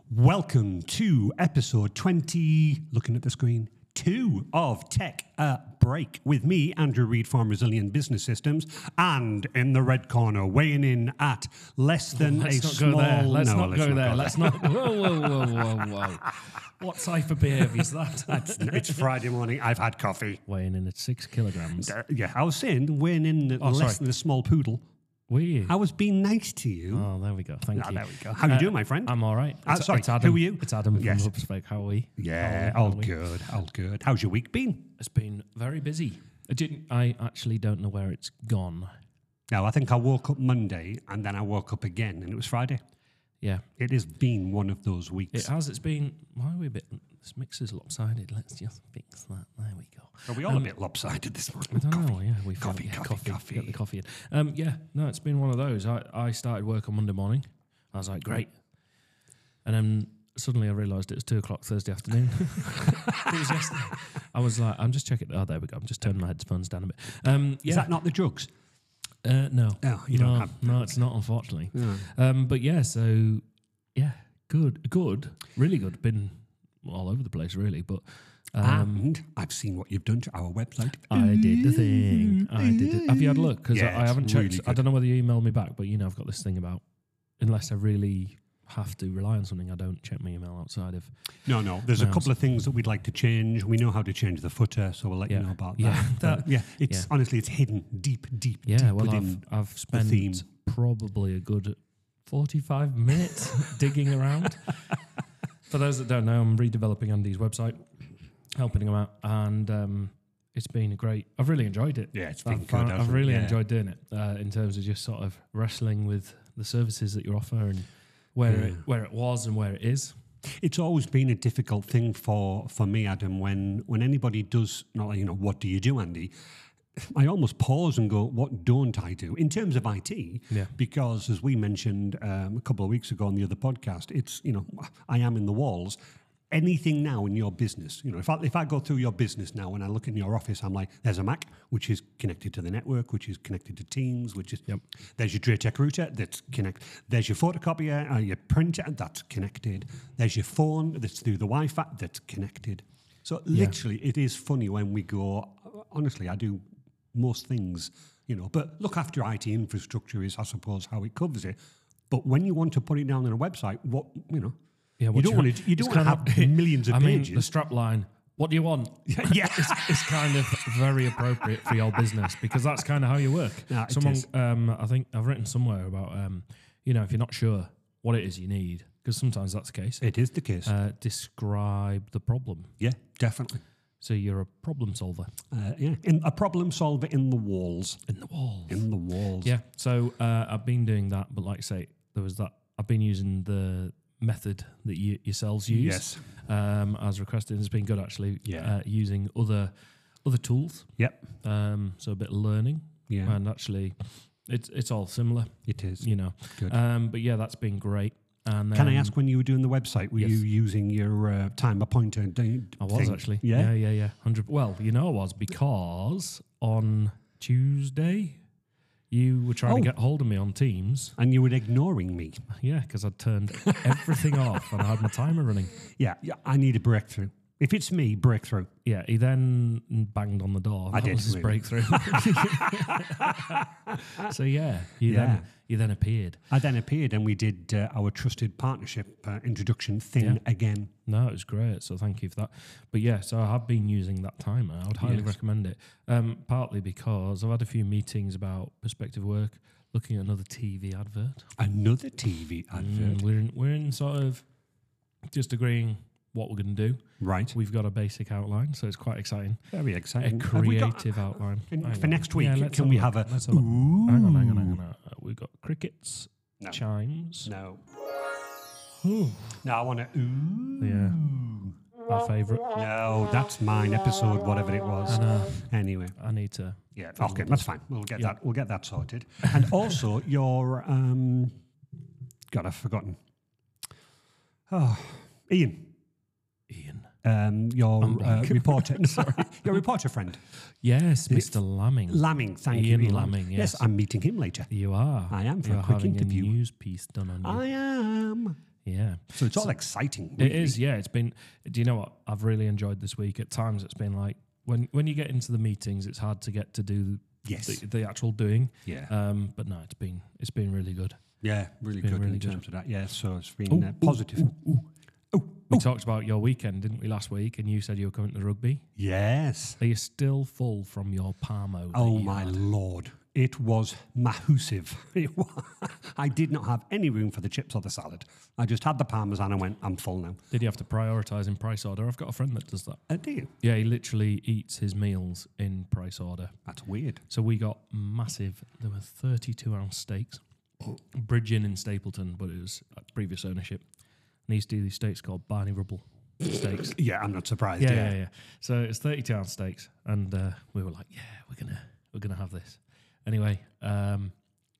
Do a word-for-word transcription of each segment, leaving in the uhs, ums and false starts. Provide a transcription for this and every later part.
Welcome to episode twenty, looking at the screen, two of Tech a Break with me, Andrew Reid from Resilient Business Systems, and in the red corner, weighing in at less than Let's a not small... go there. Let's no, not let's go not there. go Let's not... Whoa, whoa, whoa, whoa, whoa. What type of behaviour is that? It's, it's Friday morning, I've had coffee. Weighing in at six kilograms. Uh, yeah, I was saying, weighing in at Oh, less sorry. than a small poodle. Were you? I was being nice to you. Oh, there we go. Thank Ah, you. there we go. How you Uh, doing, my friend? I'm all right. Uh, It's, sorry, it's Adam. who are you? It's Adam from Yes. HubSpec. How are we? Yeah, How are all we? good, all good. How's your week been? It's been very busy. I didn't. I actually don't know where it's gone. No, I think I woke up Monday and then I woke up again and it was Friday. Yeah, It has been one of those weeks. it has. It's been. Why are we a bit? This mixer's lopsided. Let's just fix that. There we go. Are we all Um, a bit lopsided this morning? I don't Coffee. know. Yeah, we feel- Coffee, yeah, coffee, coffee, coffee. Get the coffee in. Um, yeah, no, it's been one of those. I, I started work on Monday morning. I was like, great, and then suddenly I realised it was two o'clock Thursday afternoon. It was yesterday. I was like, I'm just checking. Oh, there we go. I'm just turning my headphones down a bit. Um, yeah, Is that not the drugs? uh, no, Oh, you no, don't have... no, it's not, unfortunately. No. Um, but yeah, so yeah, good, good, really good. Been all over the place, really, but. Um, and I've seen what you've done to our website. I did the thing. I did it. Have you had a look? Because Yeah, I, I it's haven't checked. really I good. don't know whether you emailed me back, but you know, I've got this thing about unless I really have to rely on something, I don't check my email outside of. No, no. There's a No, couple of things that we'd like to change. We know how to change the footer, so we'll let Yeah. you know about Yeah, that. that- But yeah, it's yeah. honestly, it's hidden deep, deep, Yeah, deep well, within. I've I've spent theme. probably a good forty-five minutes digging around. For those that don't know, I'm redeveloping Andy's website, helping him out, and um, it's been great. I've really enjoyed it. Yeah, it's I've been good, found- hasn't I've it? really Yeah. enjoyed doing it uh, in terms of just sort of wrestling with the services that you offer and where it, Yeah. where it was and where it is. It's always been a difficult thing for, for me, Adam, when when anybody does, not like, you know, what do you do, Andy? I almost pause and go, what don't I do? In terms of I T, Yeah. because as we mentioned um, a couple of weeks ago on the other podcast, it's, you know, I am in the walls. Anything now in your business, you know, if I, if I go through your business now and I look in your office, I'm like, there's a Mac, which is connected to the network, which is connected to Teams, which is, Yep. there's your Draytech router that's connected. There's your photocopier, uh, your printer that's connected. There's your phone that's through the Wi-Fi that's connected. So literally, it is funny when we go, honestly, I do most things, you know, but look after I T infrastructure is, I suppose, how it covers it. But when you want to put it down on a website, what, you know, Yeah, you what don't you- want to, you it's don't want to kind have of- millions of I mean, pages. the strap line. What do you want? yeah. it's, it's kind of very appropriate for your business because that's kind of how you work. No, it Someone, is. um, I think I've written somewhere about, um, you know, if you're not sure what it is you need, because sometimes that's the case. It is the case. Uh, describe the problem. yeah, definitely. So you're a problem solver Uh, yeah, in, a problem solver in the walls. in the walls. In the walls. Yeah. So uh, I've been doing that, but like I say, there was that. I've been using the method that you yourselves use. Yes. Um, as requested, it's been good actually. Yeah. Uh, using other other tools. Yep. Um, so a bit of learning. Yeah. And actually, it's it's all similar. It is. You know. Good. Um, but yeah, that's been great. And Can I then- ask when you were doing the website? Were Yes. you using your uh, time appointer? d- I was thing? actually. Yeah. Yeah, yeah, yeah. Hundred. Well, you know I was because on Tuesday you were trying Oh. to get hold of me on Teams. And you were ignoring me. Yeah, because I'd turned everything off and I had my timer running. Yeah. Yeah. I need a breakthrough. If it's me, breakthrough. Yeah, he then banged on the door. I That did, was his really. breakthrough. So yeah, you Yeah. then you then appeared. I then appeared and we did uh, our trusted partnership uh, introduction thing Yeah. again. No, it was great. So thank you for that. But yeah, so I have been using that timer. I would highly Yes. recommend it. Um, partly because I've had a few meetings about prospective work, looking at another T V advert. Another T V advert. Mm, we're in, we're in sort of just agreeing what we're going to do. Right. We've got a basic outline, so it's quite exciting. Very A exciting. Have we got- creative outline. and Hang for on. next week, Yeah, let's can we look. have a... Let's have a look. Hang on, hang on, hang Ooh. on. Uh, we've got crickets, No. chimes. No. Ooh. No, I want to... Ooh. Yeah, our favourite. No, that's mine episode, whatever it was. And uh, Anyway. I need to. Yeah, okay, that's fine. We'll get Yeah. that. We'll get that sorted. And also, your um, God, I've forgotten. Oh, Ian, Ian. um, your I'm uh, blank. reporter. Sorry, your reporter friend, Yes, Mister Lamming. Lamming. Thank Ian you, Ian Lamming, yes. I'm meeting him later. You are. I am for a You're quick having interview. a news piece done on you. I am. Yeah. So it's all exciting. It really. is, yeah. It's been. Do you know what I've really enjoyed this week? At times, it's been like when when you get into the meetings, it's hard to get to do Yes. the, the actual doing. Yeah. Um, but no, it's been it's been really good. Yeah, really been good really in good. terms of that. Yeah, so it's been Ooh, uh, ooh, positive. ooh, ooh. Oh, We talked about your weekend, didn't we, last week? And you said you were coming to the rugby. yes. Are you still full from your Parmo? that Oh you my had? lord. It was massive. It wa- I did not have any room for the chips or the salad. I just had the parmesan and went, I'm full now. Did you have to prioritise in price order? I've got a friend that does that. Uh, do you? Yeah, he literally eats his meals in price order. That's weird. So we got massive. There were thirty-two ounce steaks. Bridge Inn in Stapleton, but it was at previous ownership. And he used to do these steaks called Barney Rubble steaks. Yeah, I'm not surprised. Yeah, Yeah, yeah, yeah. So it's thirty-two ounce steaks, and uh, we were like, yeah, we're gonna we're gonna have this. Anyway, um,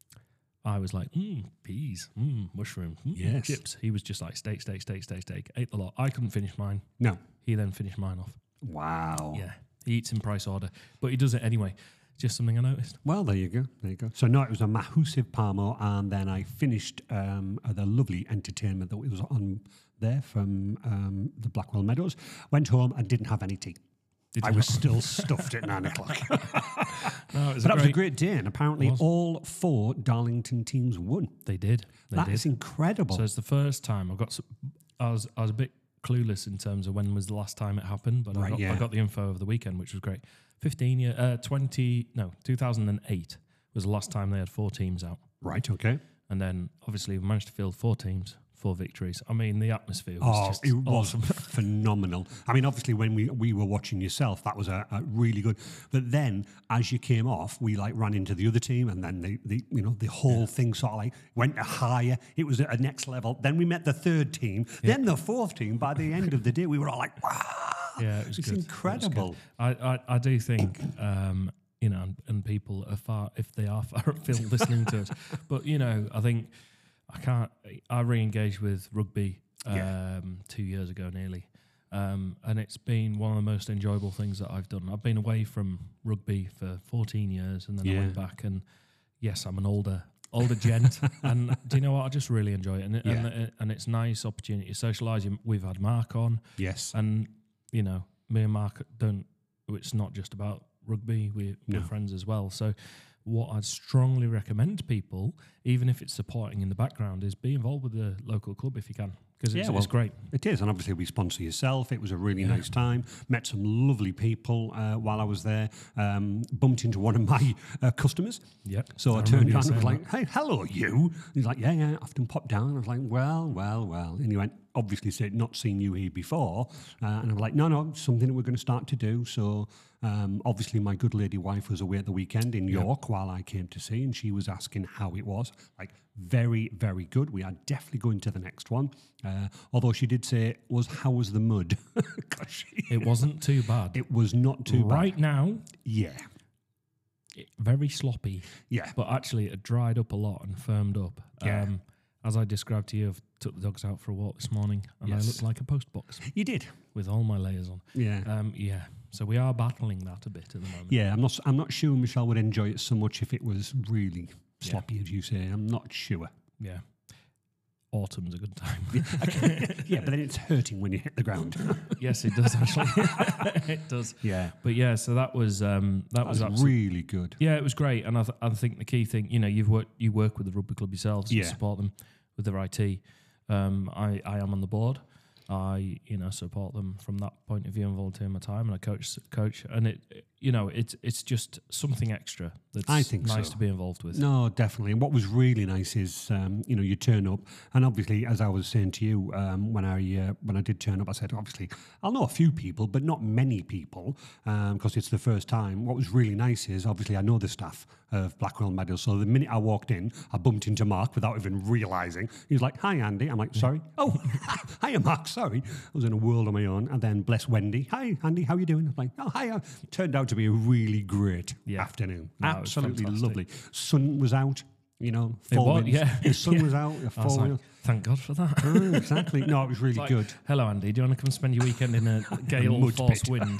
I was like, mm, peas, mm, mushroom, mm, Yes. chips. He was just like steak, steak, steak, steak, steak. Ate the lot. I couldn't finish mine. No. He then finished mine off. Wow. Yeah, he eats in price order, but he does it anyway. Just something I noticed. Well, there you go. There you go. So, no, it was a massive Parmo, and then I finished um, uh, the lovely entertainment that was on there from um, the Blackwell Meadows. Went home and didn't have any tea. Did I you was not? still stuffed at nine o'clock. But No, it was that a was a great. great day, and apparently Was. all four Darlington teams won. They did. They That did. is incredible. So it's the first time I've got. Some, I was I was a bit clueless in terms of when was the last time it happened, but I, Right, got, yeah. I got the info over the weekend, which was great. Fifteen year, uh, twenty no, two thousand and eight was the last time they had four teams out, right, okay. and then obviously we managed to field four teams, four victories. I mean, the atmosphere was Oh, just it was awesome. phenomenal. I mean, obviously, when we, we were watching yourself, that was a, a really good. But then, as you came off, we like ran into the other team, and then the, the you know the whole thing sort of like went higher. It was at a next level. Then we met the third team, then the fourth team. By the end of the day, we were all like, wow. Yeah, it was It's good. It was incredible. good. I, I, I do think, um, you know, and, and people are far, if they are far afield listening to us, but, you know, I think I can't, I re-engaged with rugby um, Yeah. two years ago nearly. Um, and it's been one of the most enjoyable things that I've done. I've been away from rugby for fourteen years, and then I Yeah. went back, and yes, I'm an older older gent, and do you know what? I just really enjoy it, and it, Yeah. and, it, and it's nice opportunity to socialise. We've had Mark on, Yes. and you know, me and Mark don't. It's not just about rugby. We're, No. we're friends as well. So, what I'd strongly recommend to people, even if it's supporting in the background, is be involved with the local club if you can, because it's, Yeah, well, it's great. It is, and obviously we sponsor yourself. It was a really nice time. Met some lovely people uh, while I was there. Um, bumped into one of my uh, customers. Yeah. So I, I turned remember you around and was saying like, "Hey, hello, you." He's like, "Yeah, yeah." Often pop down. I was like, "Well, well, well." And he went, obviously said, "Not seen you here before." Uh, and I was like, "No, no, it's something that we're going to start to do." So um, obviously my good lady wife was away at the weekend in York while I came to see, and she was asking how it was. Like, very, very good. We are definitely going to the next one. Uh, although she did say, "Was how was the mud?" 'Cause she- It wasn't too bad. it was not too right bad. now, Yeah, it, very sloppy, yeah, but actually it dried up a lot and firmed up. Yeah. Um, as I described to you, I've took the dogs out for a walk this morning, and I Yes. looked like a post box you did. with all my layers on. Yeah. Um, yeah. So we are battling that a bit at the moment. Yeah, I'm not. I'm not sure Michelle would enjoy it so much if it was really sloppy, as you say. I'm not sure. Yeah. Autumn's a good time. Yeah, but then it's hurting when you hit the ground. Yes, it does actually. It does. Yeah, But yeah, so that was um, that, that was, was absolutely really good. yeah, it was great, and I, th- I think the key thing, you know, you've worked you work with the rugby club yourselves, you Yeah. support them with their I T. Um, I I am on the board. I you know support them from that point of view and volunteer my time, and I coach coach, and it you know it's it's just something extra that's I think nice so. to be involved with. No, definitely. And what was really nice is, um, you know, you turn up, and obviously, as I was saying to you, um, when I uh, when I did turn up, I said, obviously, I'll know a few people, but not many people, because it's the first time. What was really nice is, obviously, I know the staff of Blackwell Meadows, so the minute I walked in, I bumped into Mark without even realising. He was like, "Hi, Andy." I'm like, "Sorry." "Oh, hiya, Mark. Sorry." I was in a world of my own. And then bless Wendy. "Hi, Andy. How you doing?" I'm like, "Oh, hiya." Turned out to be a really great Yeah. afternoon. No, it was Absolutely fantastic. lovely. Sun was out, you know, It four was, winds. yeah. The sun Yeah. was out, a I was four like, wheel. thank God for that. Oh, exactly. No, it was really Like, good. hello, Andy. Do you want to come spend your weekend in a gale mud force pit. wind?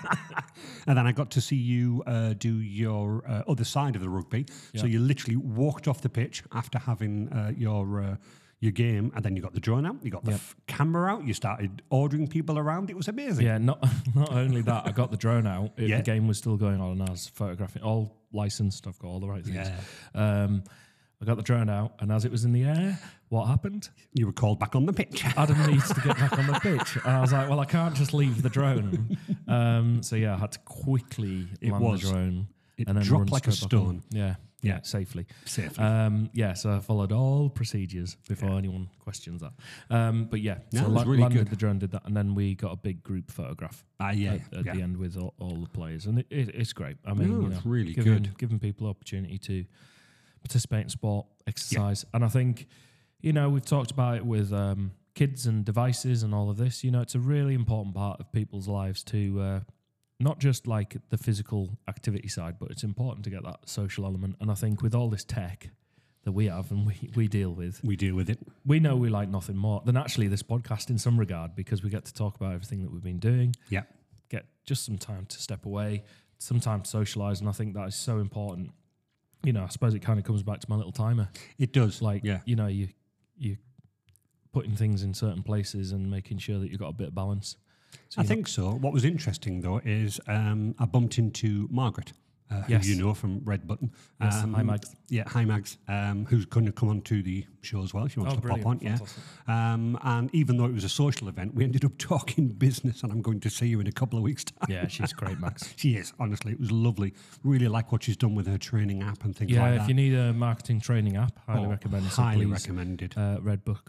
And then I got to see you uh, do your uh, other side of the rugby. So Yeah. you literally walked off the pitch after having uh, your uh, your game, and then you got the drone out, you got the Yep. f- camera out, you started ordering people around. It was amazing. Yeah, not not only that, I got the drone out. It, Yeah. The game was still going on, and I was photographing, all licensed. I've got all the right things. Yeah. Um, I got the drone out, and as it was in the air, what happened? You were called back on the pitch. Adam needs to get back on the pitch. And I was like, well, I can't just leave the drone. Um, so yeah, I had to quickly It land was. the drone. It and then dropped run like a straight back on. stone. Yeah, yeah, Yeah. safely. Safely. Um, yeah, so I followed all procedures before Yeah. anyone questions that. Um, but yeah, No, so it was la- really landed good. the drone, did that, and then we got a big group photograph Ah, yeah. at, at yeah. the end with all, all the players, and it, it, it's great. I mean, No, you know, it's really giving, good. giving people opportunity to participate in sport, exercise, and I think, you know, we've talked about it with um, kids and devices and all of this. You know, it's a really important part of people's lives to uh, not just like the physical activity side, but it's important to get that social element. And I think with all this tech that we have and we, we deal with, We deal with it. we know we like nothing more than actually this podcast in some regard, because we get to talk about everything that we've been doing, Yeah. get just some time to step away, some time to socialise, and I think that is so important. You know, I suppose it kind of comes back to my little timer. It does. Like, yeah. you know, you you putting things in certain places and making sure that you've got a bit of balance. So I you're think so. What was interesting, though, is um, I bumped into Margaret, uh, Yes. who you know from Red Button. Yes, hi, Mags. Yeah, hi, Mags, um, who's going to come on to the show as well. She wants Oh, to pop brilliant. on, yeah. Fantastic. Um, and even though it was a social event, we ended up talking business, and I'm going to see you in a couple of weeks' time. Yeah, she's great, Max. She is, honestly. It was lovely. Really like what she's done with her training app and things Yeah, like if that. you need a marketing training app, highly Oh, recommend it. So highly please, recommended. Uh, Red Book,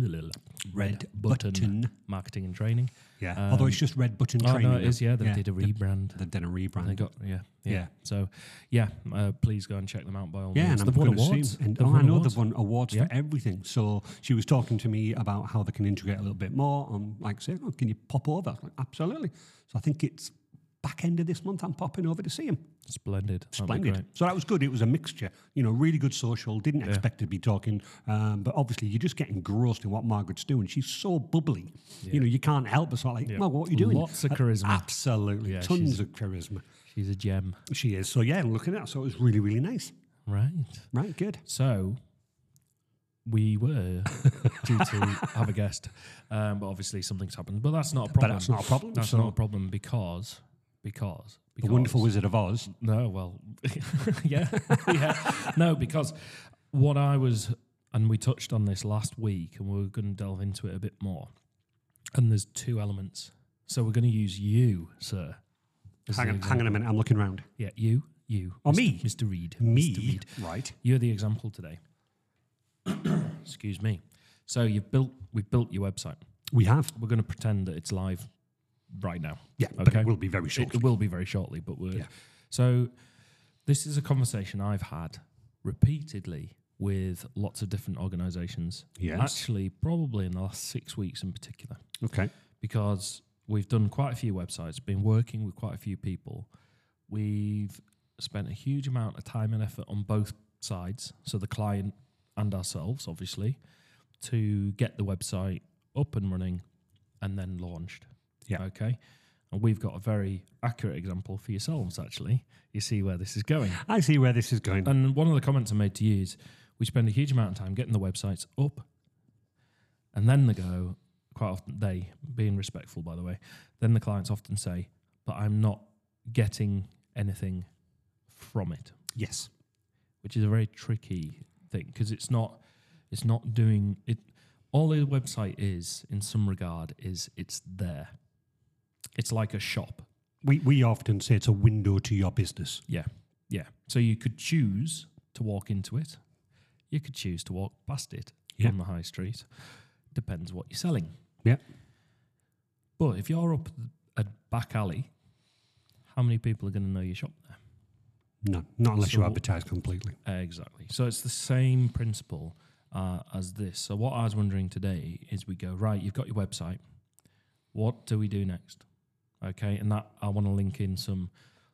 Red Button, Button. Marketing and Training. Yeah, um, although it's just Red Button Oh training. no, it is. Yeah, they Yeah, did a they- rebrand. They've done a rebrand. They got yeah, yeah. Yeah. So yeah, uh, please go and check them out by all Yeah, means. and I'm They've won going to see awards. him. And, They've oh, won I know awards. they've won awards Yeah. for everything. So she was talking to me about how they can integrate a little bit more. I'm like, saying, oh, can you pop over? I was like, absolutely. So I think it's back end of this month. I'm popping over to see him. Splendid. That'd be Splendid. great. So that was good. It was a mixture. You know, really good social. Didn't Yeah. expect to be talking, um, but obviously you're just getting engrossed in what Margaret's doing. She's so bubbly. Yeah. You know, you can't help but sort of like, Yeah. well, what are you doing? Lots of Uh, charisma. Absolutely, Yeah, tons she's- of charisma. She's a gem. She is. So yeah, looking at that. So it was really, really nice. Right. Right, good. So we were due to have a guest, um, but obviously something's happened. But that's not a But problem. that's not a problem. That's so not a problem because because the because Wonderful Wizard of Oz. No, well, yeah, yeah, no, because what I was, and we touched on this last week, and we're going to delve into it a bit more. And there's two elements, so we're going to use you, sir. as Hang the on, example. hang on a minute. I'm looking round. Yeah, you, you. Oh, Mister me? Mister Reed. Me, Mister Reed. right? You're the example today. Excuse me. So you've built, we've built your website. We have. We're going to pretend that it's live right now. Yeah, but Okay. it will be very It, short. it will be very shortly, but we're Yeah. so. This is a conversation I've had repeatedly with lots of different organisations. Yes. Actually, probably in the last six weeks in particular, Okay. because we've done quite a few websites, been working with quite a few people. We've spent a huge amount of time and effort on both sides, so the client and ourselves, obviously, to get the website up and running and then launched. Yeah. Okay. And we've got a very accurate example for yourselves, actually. You see where this is going. I see where this is going. And one of the comments I made to you is we spend a huge amount of time getting the websites up, and then they go, quite often, they, being respectful, by the way, then the clients often say, but I'm not getting anything from it, Yes. which is a very tricky thing because it's not, it's not doing it. All the website is, in some regard, is it's there. It's like a shop. We we often say it's a window to your business. Yeah, yeah. So you could choose to walk into it. You could choose to walk past it Yeah. on the high street. Depends what you're selling. Yeah. But if you're up a back alley, how many people are going to know your shop there? No, not unless you So- advertise completely. Exactly. So it's the same principle uh, as this. So what I was wondering today is we go, right, you've got your website. What do we do next? Okay, and that I want to link in some.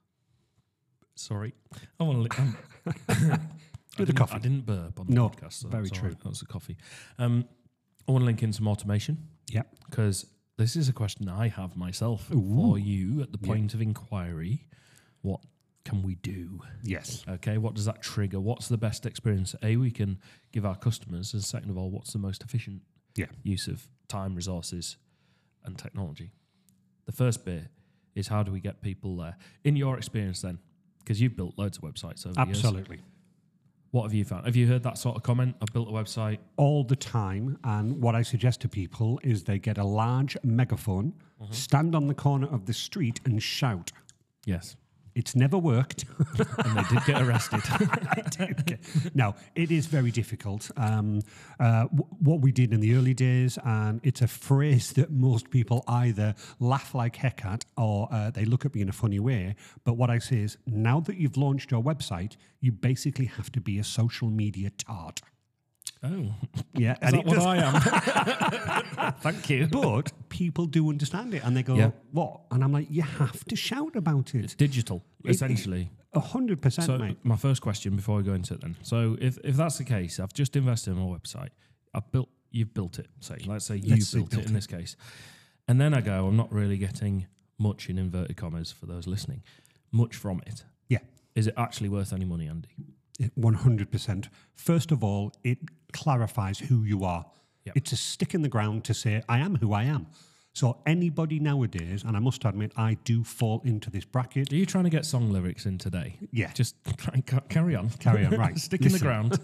Sorry, I want to link. Um, I the didn't- coffee. I didn't burp on the No, podcast. So very that's all true. right. That's the coffee. Um, I want to link in some automation Yeah. because this is a question I have myself Ooh. for you at the Yeah. point of inquiry. What can we do? Yes. Okay, what does that trigger? What's the best experience A, we can give our customers, and second of all, what's the most efficient Yeah. use of time, resources, and technology? The first bit is how do we get people there? In your experience then, because you've built loads of websites over the years. Absolutely. What have you found? Have you heard that sort of comment? I've built a website. All the time. And what I suggest to people is they get a large megaphone, Mm-hmm. stand on the corner of the street and shout. Yes. It's never worked. And they did get arrested. Okay. No, it is very difficult. Um, uh, w- what we did in the early days, and it's a phrase that most people either laugh like heck at or uh, they look at me in a funny way. But what I say is, now that you've launched your website, you basically have to be a social media tart. Oh, Yeah, is and that it what does- I am? Thank you. But people do understand it, and they go, Yeah. "What?" And I'm like, "You have to shout about It's it." digital, It- essentially. A hundred percent, So mate. my first question before we go into it then. So if, if that's the case, I've just invested in my website. I've built, you've built it. Say, let's say you Let's say built, built it in this case. And then I go, I'm not really getting much in inverted commas for those listening, much from it. Yeah. Is it actually worth any money, Andy? one hundred percent. First of all, it clarifies who you are. Yep. It's a stick in the ground to say, I am who I am. So anybody nowadays, and I must admit, I do fall into this bracket. Are you trying to get song lyrics in today? Yeah. Just try and ca- carry on. Carry on, right. Stick in the Listen. ground.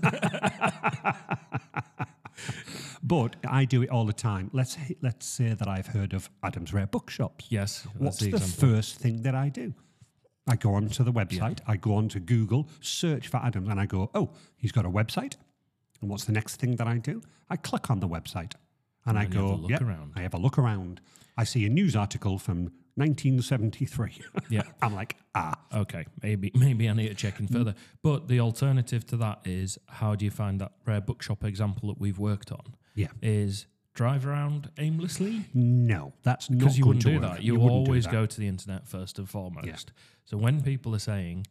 But I do it all the time. Let's let's say that I've heard of Adam's Rare Bookshops. Yes. What's that's the, example. first thing that I do? I go onto the website, I go onto Google, search for Adams, and I go, oh, he's got a website. And what's the next thing that I do? I click on the website and I then you have go, a look yep, around. I have a look around. I see a news article from nineteen seventy-three. Yeah. I'm like, ah, Okay, maybe maybe I need to check in further. But the alternative to that is, how do you find that rare bookshop example that we've worked on? yeah. Is drive around aimlessly? No, that's not Because you going wouldn't to do work. that. You, wouldn't do always that. go to the internet first and foremost. So when people are saying,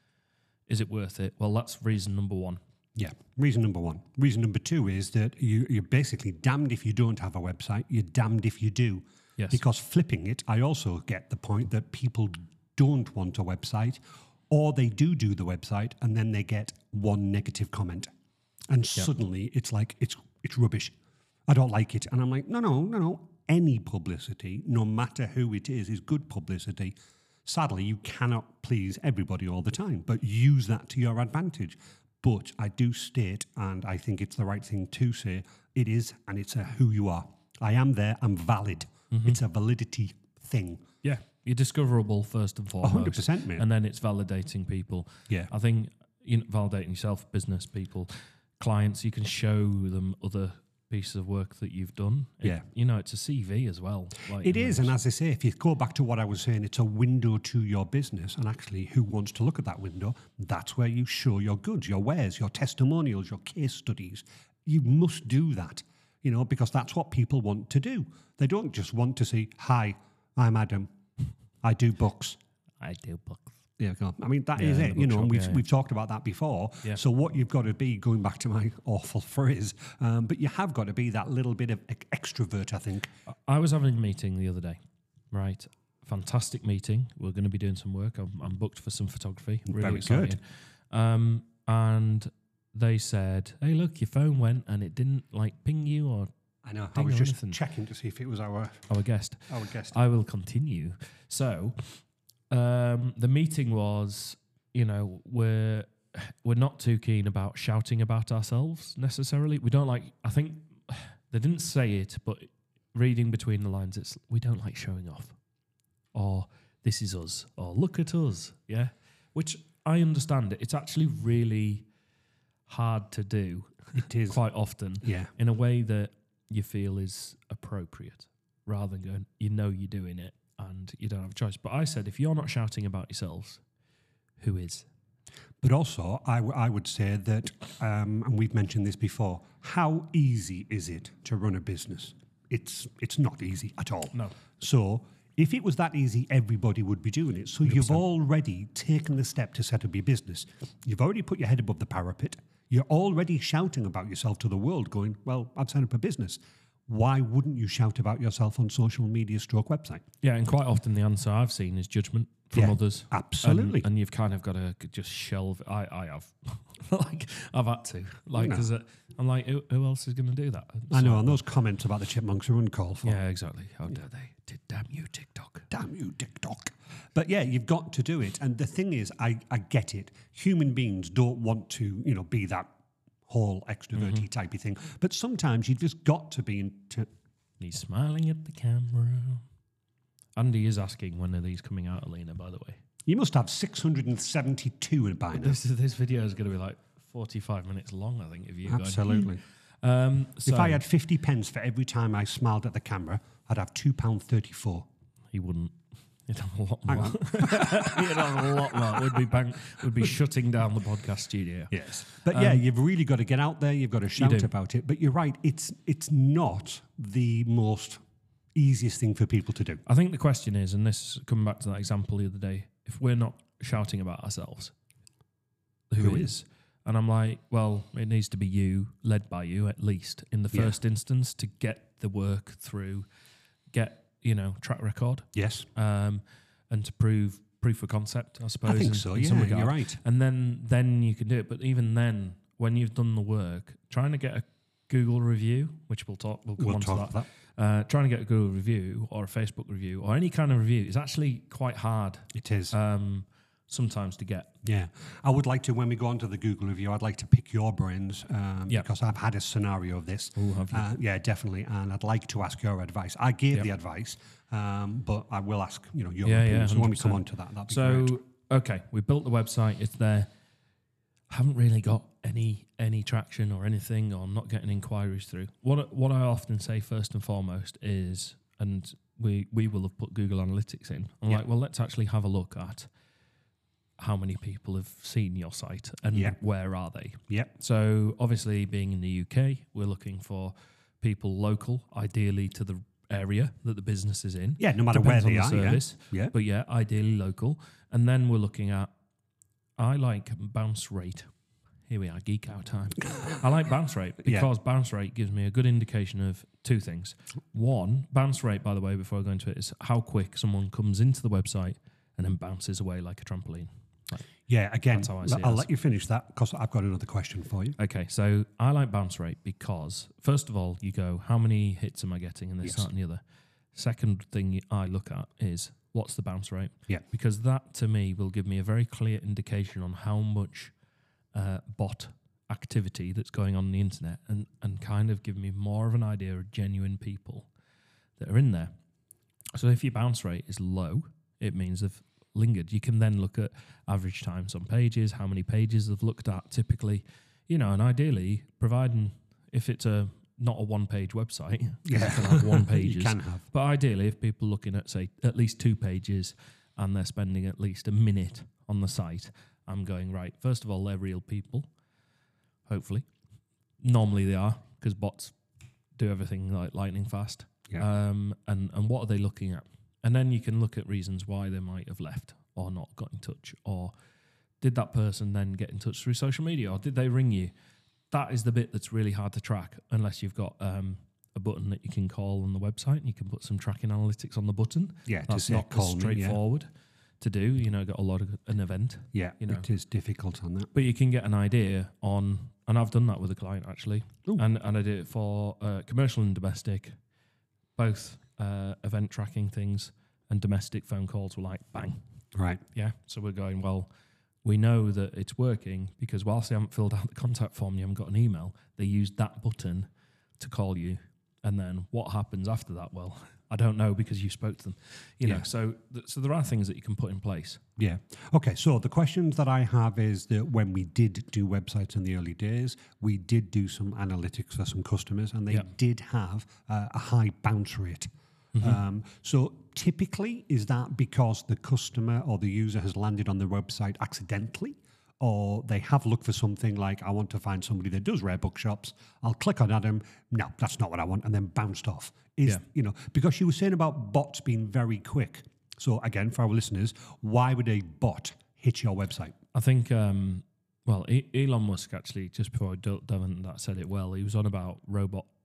is it worth it? Well, that's reason number one. Yeah, reason number one. Reason number two is that you, you're basically damned if you don't have a website, you're damned if you do. Yes. Because flipping it, I also get the point that people don't want a website, or they do do the website and then they get one negative comment. And suddenly it's like, it's it's rubbish. I don't like it. And I'm like, no, no, no, no. Any publicity, no matter who it is, is good publicity. Sadly, you cannot please everybody all the time, but use that to your advantage. But I do state, and I think it's the right thing to say, it is, and it's a who you are. I am there, I'm valid. Mm-hmm. It's a validity thing. Yeah, you're discoverable first and foremost. one hundred percent, mate. And then it's validating people. Yeah. I think you know, validating yourself, business people, clients, you can show them other pieces of work that you've done. It- Yeah. You know, it's a C V as well. Like It in is, those- and as I say, if you go back to what I was saying, it's a window to your business. And actually, who wants to look at that window? That's where you show your goods, your wares, your testimonials, your case studies. You must do that, you know, because that's what people want to do. They don't just want to say, "Hi, I'm Adam. I do books." I do books. There you go. I mean, that Yeah, is in it, the you know, bookshop, and we've, yeah, yeah. we've talked about that before. Yeah. So what you've got to be, going back to my awful phrase, um, but you have got to be that little bit of e- extrovert, I think. I was having a meeting the other day, right? Fantastic meeting. We're going to be doing some work. I'm, I'm booked for some photography. Really Very exciting. good. Um, and they said, "Hey, look, your phone went and it didn't like ping you or I know. I Ding was or just anything. checking to see if it was our our guest." our guest. I will continue. So, um, the meeting was, you know, we're we're not too keen about shouting about ourselves necessarily. We don't like. I think they didn't say it, but reading between the lines, it's we don't like showing off, or this is us, or look at us. Yeah, which I understand. It. It's actually really hard to do It is. quite often Yeah. in a way that you feel is appropriate, rather than going, you know, you're doing it and you don't have a choice. But I said, if you're not shouting about yourselves, who is? But also, I, w- I would say that, um, and we've mentioned this before, how easy is it to run a business? It's it's not easy at all. No. So if it was that easy, everybody would be doing it. So you've already taken the step to set up your business. You've already put your head above the parapet. You're already shouting about yourself to the world, going, well, I've set up a business. why wouldn't you shout about yourself on social media stroke website? Yeah, and quite often the answer I've seen is judgment from Yeah, others. absolutely. And, and you've kind of got to just shelve. I, I have. like, I've had to. Like, No. because I'm like, who, who else is going to do that? I know, So- and those comments about the chipmunks are uncalled for. Yeah, exactly. How dare they? Did damn you, TikTok. Damn you, TikTok. But yeah, you've got to do it. And the thing is, I, I get it. Human beings don't want to, you know, be that whole extroverty Mm-hmm. typey thing. But sometimes you've just got to be in. T- He's smiling at the camera. Andy is asking, when are these coming out, Alina, by the way? you must have six hundred seventy-two by now. This, this video is going to be like forty-five minutes long, I think, if you Absolutely. guys. Um, so If I had fifty pence for every time I smiled at the camera, I'd have two pounds thirty-four. He wouldn't. He'd have a lot more. He'd have a lot more. We'd be, bang, we'd be shutting down the podcast studio. Yes. But yeah, Um, you've really got to get out there. You've got to shout do. about it. But you're right. It's it's not the most easiest thing for people to do. I think the question is, and this coming back to that example the other day, if we're not shouting about ourselves, who, Who is? is? And I'm like, well, it needs to be you, led by you at least in the Yeah. first instance, to get the work through, get, you know, track record, Yes. um, and to prove proof of concept, I suppose. I think in- so. in some Yeah, regard. you're right. And then then you can do it. But even then, when you've done the work, trying to get a Google review, which we'll talk, we'll come We'll on talk to about that. that. Uh, trying to get a Google review or a Facebook review or any kind of review is actually quite hard It is. um, sometimes to get. Yeah. I would like to, when we go on to the Google review, I'd like to pick your brains um, Yeah. because I've had a scenario of this. Oh, have you? Uh, yeah, definitely. And I'd like to ask your advice. I gave Yep. the advice, um, but I will ask, you know, your Yeah, yeah, opinion. So when we come one on to that, that'd be So, great. okay, we built the website. It's there. Haven't really got any any traction or anything, or not getting inquiries through. What what I often say first and foremost is, and we we will have put Google Analytics in. I'm Yeah. like, well, let's actually have a look at how many people have seen your site and Yeah. where are they. Yep. So obviously, being in the U K, we're looking for people local, ideally to the area that the business is in. Yeah, no matter Depends where they on are. the service, Yeah. yeah. but yeah, ideally local. And then we're looking at, I like bounce rate. Here we are, geek out time. I like bounce rate Yeah. because bounce rate gives me a good indication of two things. One, bounce rate, by the way, before I go into it, is how quick someone comes into the website and then bounces away like a trampoline. Yeah, again, That's how I l- see it I'll as. let you finish that because I've got another question for you. Okay, so I like bounce rate because, first of all, you go, how many hits am I getting in this, Yes. that, and the other? Second thing I look at is, what's the bounce rate? Yeah. Because that, to me, will give me a very clear indication on how much uh, bot activity that's going on, on the internet and, and kind of give me more of an idea of genuine people that are in there. So if your bounce rate is low, it means they've lingered. You can then look at average times on pages, how many pages they've looked at typically, you know, and ideally, providing if it's a not a one-page website, 'cause Yeah. you can have one pages. You can have. But ideally, if people are looking at, say, at least two pages and they're spending at least a minute on the site, I'm going, right, first of all, they're real people, hopefully. Normally they are, because bots do everything like lightning fast. Yeah. Um, and, and what are they looking at? And then you can look at reasons why they might have left or not got in touch. Or did that person then get in touch through social media? Or did they ring you? That is the bit that's really hard to track unless you've got um, a button that you can call on the website and you can put some tracking analytics on the button. Yeah, to That's say not call as me, yeah. straightforward to do. You know, got a lot of an event. Yeah, you know. it is difficult on that. But you can get an idea on, and I've done that with a client actually, Ooh. and and I did it for uh, commercial and domestic, both uh, event tracking things and domestic phone calls were like bang, Right. yeah. So we're going, well, we know that it's working because whilst they haven't filled out the contact form, you haven't got an email. They used that button to call you, and then what happens after that? Well, I don't know because you spoke to them, you know. Yeah. So th- so there are things that you can put in place. Yeah. Okay. So the questions that I have is that when we did do websites in the early days, we did do some analytics for some customers, and they Yeah. did have uh, a high bounce rate. Mm-hmm. Um, so typically, is that because the customer or the user has landed on the website accidentally, or they have looked for something like, I want to find somebody that does rare bookshops. I'll click on Adam. No, that's not what I want, and then bounced off. Is Yeah. you know, because you were saying about bots being very quick. So again, for our listeners, why would a bot hit your website? I think, um, well, e- Elon Musk actually, just before I del- delve into that, said it well. He was on about robot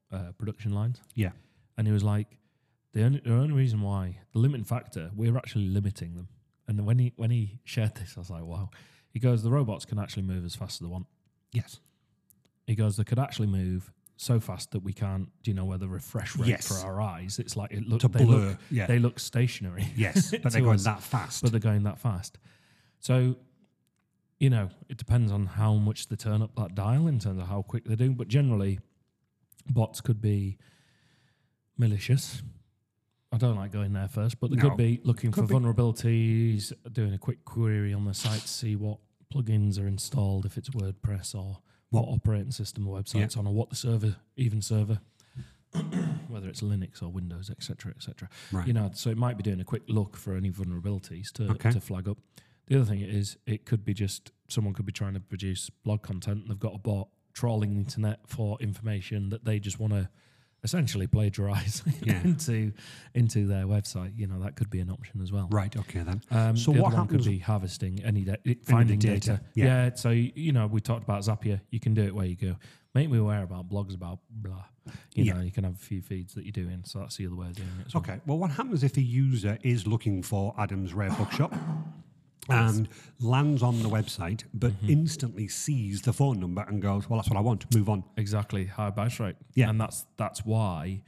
uh, production lines. Yeah. And he was like, the only, the only reason why, the limiting factor, we're actually limiting them. And when he when he shared this, I was like, wow. He goes, the robots can actually move as fast as they want. Yes. He goes, they could actually move so fast that we can't, do you know, where the refresh rate Yes. for our eyes, it's like, it look, To they blur, look, yeah. they look stationary. Yes, but they're to going us, that fast. But they're going that fast. So, you know, it depends on how much they turn up that dial in terms of how quick they do. But generally, bots could be malicious. I don't like going there first, but they No. could be looking Could for be. vulnerabilities, doing a quick query on the site to see what plugins are installed, if it's WordPress, or what operating system the website's Yeah. on, or what the server, even server, whether it's Linux or Windows, et cetera, et cetera. Right. You know, so it might be doing a quick look for any vulnerabilities to, Okay. to flag up. The other thing is, it could be just someone could be trying to produce blog content and they've got a bot trawling the internet for information that they just want to essentially plagiarize Yeah. into into their website. You know, that could be an option as well. Right, okay then. Um, So the what other one happens- could be harvesting any da- it- finding data, data. yeah. Yeah. So you know, we talked about Zapier. You can do it where you go. Make me aware about blogs about blah. You Yeah. know, you can have a few feeds that you're doing. So that's the other way of doing it. As well. Okay, well, what happens if a user is looking for Adam's Rare Bookshop and lands on the website, but Mm-hmm. instantly sees the phone number and goes, well, that's what I want, move on. Exactly, high bounce rate. Yeah. And that's that's why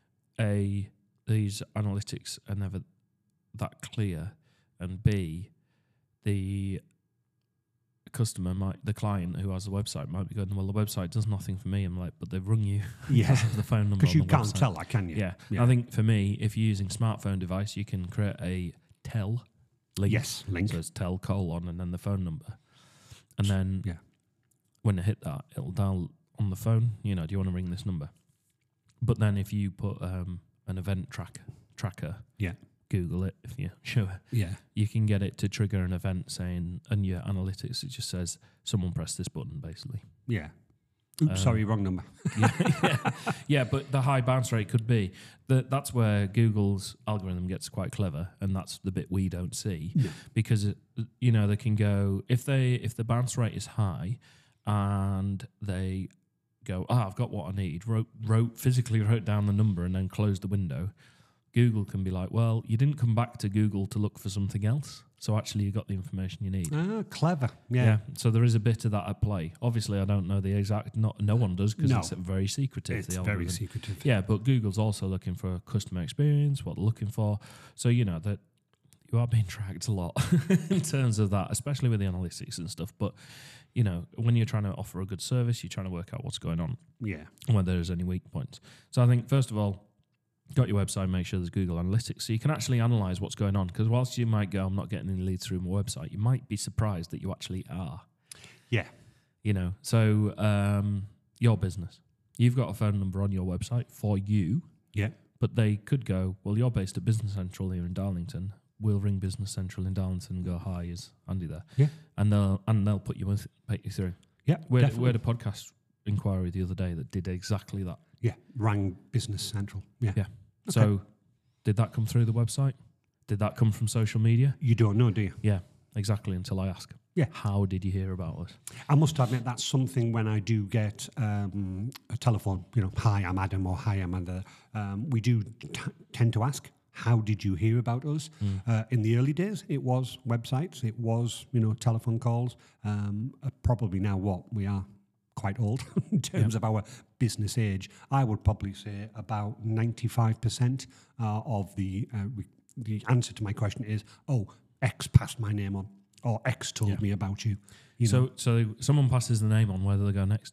a these analytics are never that clear, and B, the customer might the client who has the website might be going, well, the website does nothing for me. I'm like, but they've rung you Yeah. because of the phone number. Because on you the can't website. tell that, can you? Yeah. Yeah. I think for me, if you're using a smartphone device, you can create a tell link. Yes, link. So it's tell colon and then the phone number. And then Yeah. when I hit that, it'll dial on the phone, you know, do you want to ring this number? But then if you put um, an event track, tracker, Yeah. Google it if you're sure, Yeah. you can get it to trigger an event saying, and your analytics, it just says, someone press this button, basically. Yeah. Oops, Um, sorry, wrong number. yeah, yeah, yeah, but the high bounce rate could be that. That's where Google's algorithm gets quite clever, and that's the bit we don't see Yeah. because it, you know they can go if they if the bounce rate is high, and they go, ah, I've got what I need. Wrote wrote physically wrote down the number and then closed the window. Google can be like, well, you didn't come back to Google to look for something else, so actually you got the information you need. Ah, clever. Yeah. Yeah. So there is a bit of that at play. Obviously, I don't know the exact. Not no one does because No. it's very secretive. It's the very algorithm. secretive. Yeah, but Google's also looking for customer experience, what they're looking for. So you know that you are being tracked a lot in terms of that, especially with the analytics and stuff. But you know, when you're trying to offer a good service, you're trying to work out what's going on Yeah. and whether there's any weak points. So I think first of all, got your website, make sure there's Google Analytics, so you can actually analyze what's going on. Because whilst you might go, I'm not getting any leads through my website, you might be surprised that you actually are. Yeah. You know, so um, your business, you've got a phone number on your website for you, Yeah. but they could go, well, you're based at Business Central here in Darlington. We'll ring Business Central in Darlington and go, hi, is Andy there? Yeah. And they'll and they'll put you with, put you through. Yeah. We had, definitely. we had a podcast inquiry the other day that did exactly that. Yeah. Rang Business Central. Yeah. Yeah. So did that come through the website? Did that come from social media? You don't know, do you? Yeah, exactly, until I ask. Yeah. How did you hear about us? I must admit that's something when I do get um, a telephone, you know, hi, I'm Adam, or hi, I'm Amanda. Um, we do t- tend to ask, how did you hear about us? Mm. Uh, in the early days, it was websites, it was, you know, telephone calls. Um, uh, probably now what? We are quite old in terms of our business age. I would probably say about ninety-five percent uh, of the uh, re- the answer to my question is, oh, X passed my name on, or X told Yeah. me about you. you know. So, so someone passes the name on, where do they go next?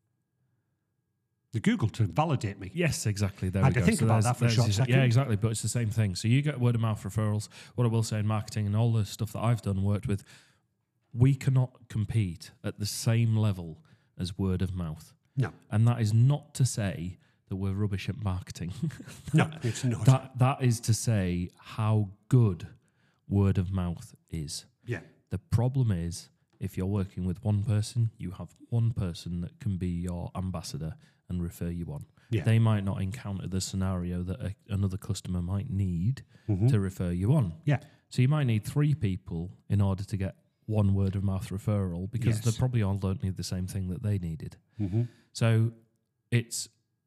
The Google to validate me. Yes, exactly. There I we had to go. think So about there's- that for a there's short your- second. Yeah, exactly. But it's the same thing. So you get word of mouth referrals. What I will say in marketing and all the stuff that I've done and worked with, we cannot compete at the same level as word of mouth. No, And that is not to say that we're rubbish at marketing. no, it's not. That that is to say how good word of mouth is. yeah, The problem is if you're working with one person, you have one person that can be your ambassador and refer you on. Yeah. They might not encounter the scenario that a, another customer might need Mhm. to refer you on. yeah, So you might need three people in order to get one word of mouth referral because Yes. they probably all don't need the same thing that they needed. hmm So it's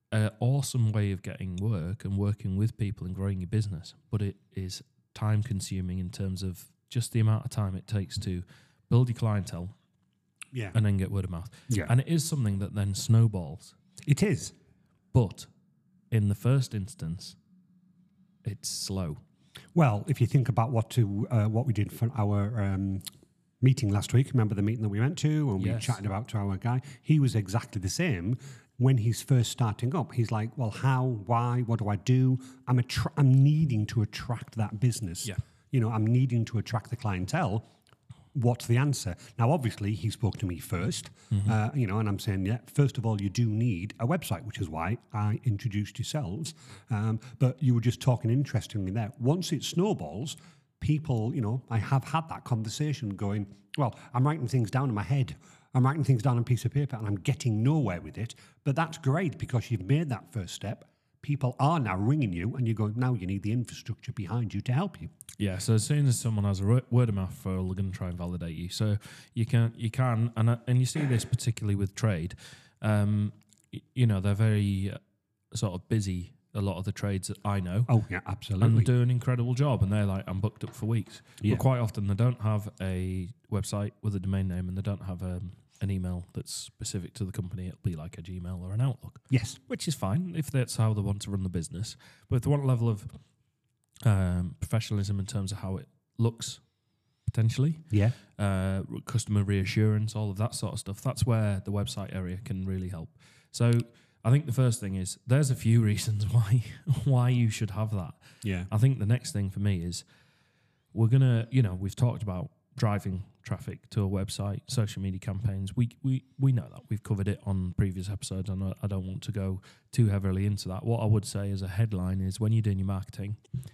an awesome way of getting work and working with people and growing your business, but it is time consuming in terms of just the amount of time it takes to build your clientele Yeah. and then get word of mouth. Yeah. And it is something that then snowballs. It is. But in the first instance, it's slow. Well, if you think about what to uh, what we did for our um, meeting last week, remember the meeting that we went to and we Yes. chatted about to our guy? He was exactly the same when he's first starting up. He's like, well, how, why, what do I do? I'm attra- I'm needing to attract that business. Yeah. You know, I'm needing to attract the clientele. What's the answer? Now, obviously, he spoke to me first, Mm-hmm. uh, you know, and I'm saying, yeah, first of all, you do need a website, which is why I introduced yourselves. Um, but you were just talking interestingly there. Once it snowballs, people, you know, I have had that conversation going, well, I'm writing things down in my head. I'm writing things down on a piece of paper and I'm getting nowhere with it. But that's great because you've made that first step. People are now ringing you and you're going, now you need the infrastructure behind you to help you. Yeah, so as soon as someone has a ro- word of mouth referral, they're going to try and validate you. So you can, you can, and uh, and you see this particularly with trade. Um, y- you know, they're very uh, sort of busy. A lot of the trades that I know, Oh, yeah, and absolutely. do an incredible job, and they're like, I'm booked up for weeks. Yeah. But quite often they don't have a website with a domain name, and they don't have um, an email that's specific to the company. It'll be like a Gmail or an Outlook, Yes. which is fine if that's how they want to run the business. But if they want a level of um, professionalism in terms of how it looks, potentially, Yeah. uh, customer reassurance, all of that sort of stuff, that's where the website area can really help. So I think the first thing is there's a few reasons why why you should have that. Yeah. I think the next thing for me is we're going to, you know, we've talked about driving traffic to a website, social media campaigns. We we we know that. We've covered it on previous episodes. I know I don't want to go too heavily into that. What I would say as a headline is when you're doing your marketing,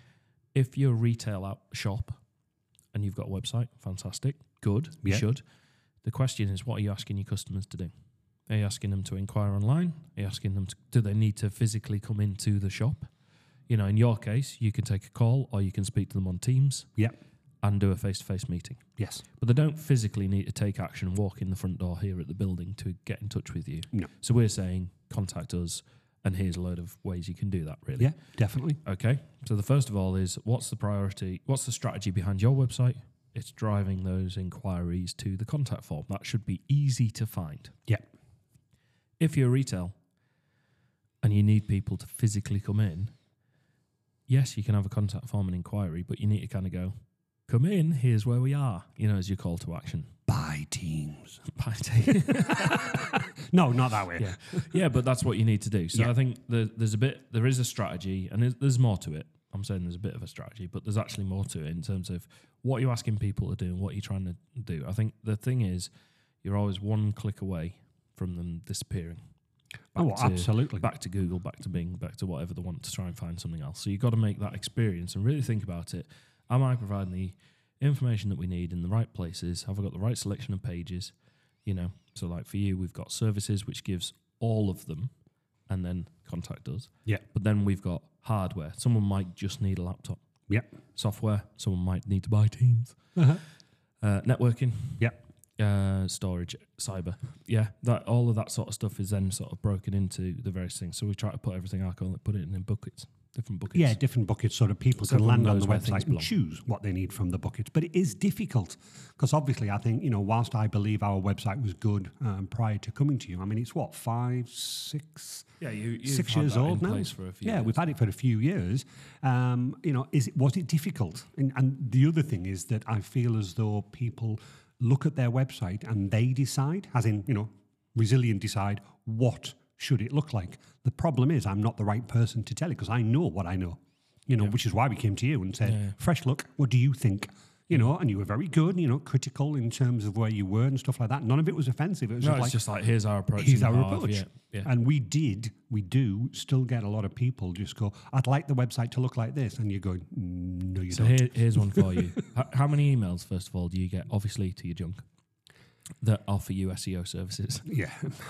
if you're a retail out shop and you've got a website, fantastic, good, you Yeah. should. The question is, what are you asking your customers to do? Are you asking them to inquire online? Are you asking them to, do they need to physically come into the shop? You know, in your case, you can take a call or you can speak to them on Teams Yeah. and do a face-to-face meeting. Yes. But they don't physically need to take action and walk in the front door here at the building to get in touch with you. No. So we're saying contact us, and here's a load of ways you can do that, really. Yeah, definitely. Okay. So the first of all is, what's the priority? What's the strategy behind your website? It's driving those inquiries to the contact form. That should be easy to find. Yeah. If you're retail and you need people to physically come in, yes, you can have a contact form and inquiry, but you need to kind of go, come in, here's where we are, you know, as your call to action. Buy Teams. By day. No, not that way. yeah. yeah, but that's what you need to do. So Yeah. I think the, there's a bit, there is a strategy, and there's, there's more to it. I'm saying there's a bit of a strategy, but there's actually more to it in terms of what you're asking people to do and what you're trying to do. I think the thing is, you're always one click away from them disappearing. Oh, Back to- absolutely. Back to Google, back to Bing, back to whatever they want to try and find something else. So you've got to make that experience and really think about it. Am I providing the information that we need in the right places? Have I got the right selection of pages? You know, so like for you, we've got services, which gives all of them, and then contact us. Yeah. But then we've got hardware. Someone might just need a laptop. Yeah. Software. Someone might need to buy Teams. Uh-huh. Uh, networking. Yeah. Uh, storage, cyber. Yeah, that all of that sort of stuff is then sort of broken into the various things. So we try to put everything, I call it, put it in buckets, different buckets. Yeah, different buckets so that people So can land everyone on the knows where things website and belong. choose what they need from the buckets. But it is difficult because obviously I think, you know, whilst I believe our website was good um, prior to coming to you, I mean, it's what, five, six, yeah, you, you've six had years that old in now? place for a few yeah, years. we've had it for a few years. Um, you know, is it, was it difficult? And, and the other thing is that I feel as though people look at their website and they decide, as in, you know, Resilient decide what should it look like. The problem is I'm not the right person to tell it because I know what I know, you know, Yeah. which is why we came to you and said, Yeah, yeah. fresh look, what do you think? You know, and you were very good, you know, critical in terms of where you were and stuff like that. None of it was offensive. It was No, just it's like, just like, here's our approach. here's in our half. approach. Yeah, yeah. And we did, we do still get a lot of people just go, I'd like the website to look like this. And you're going, "Mm, no, you So don't. here, here's one for you. H- How many emails, first of all, do you get, obviously, to your junk that offer you S E O services? Yeah.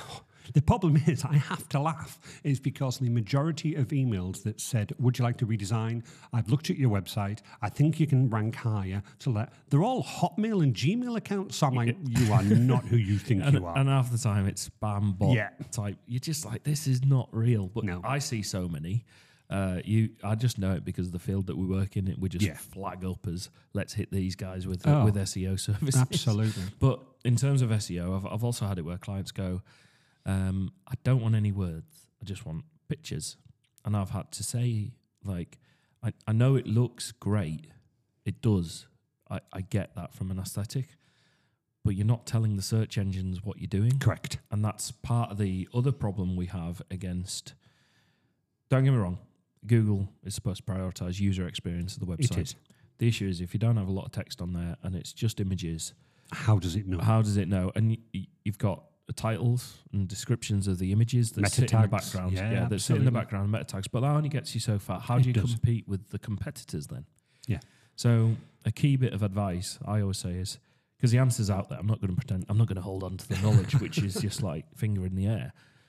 The problem is, I have to laugh, is because the majority of emails that said, would you like to redesign? I've looked at your website. I think you can rank higher. So that they're all Hotmail and Gmail accounts. So I'm like, you are not who you think and, you are. and half the time it's spam bot Yeah. type. You're just like, this is not real. But No. I see so many. Uh, you, I just know it because of the field that we work in. It we just Yeah. flag up as let's hit these guys with Oh. with S E O services. Absolutely. But in terms of S E O, I've, I've also had it where clients go, um, I don't want any words. I just want pictures. And I've had to say, like, I, I know it looks great. It does. I, I get that from an aesthetic. But you're not telling the search engines what you're doing. Correct. And that's part of the other problem we have against, don't get me wrong, Google is supposed to prioritize user experience of the website. It is. The issue is if you don't have a lot of text on there and it's just images, How does it know? how does it know? And y- you've got titles and descriptions of the images that Meta sit in the tags. background. Yeah, that sit in the absolutely. background, meta tags. But that only gets you so far. How do It you does. compete with the competitors then? Yeah. So a key bit of advice I always say is, because the answer's out there, I'm not going to pretend, I'm not going to hold on to the knowledge, which is just like finger in the air.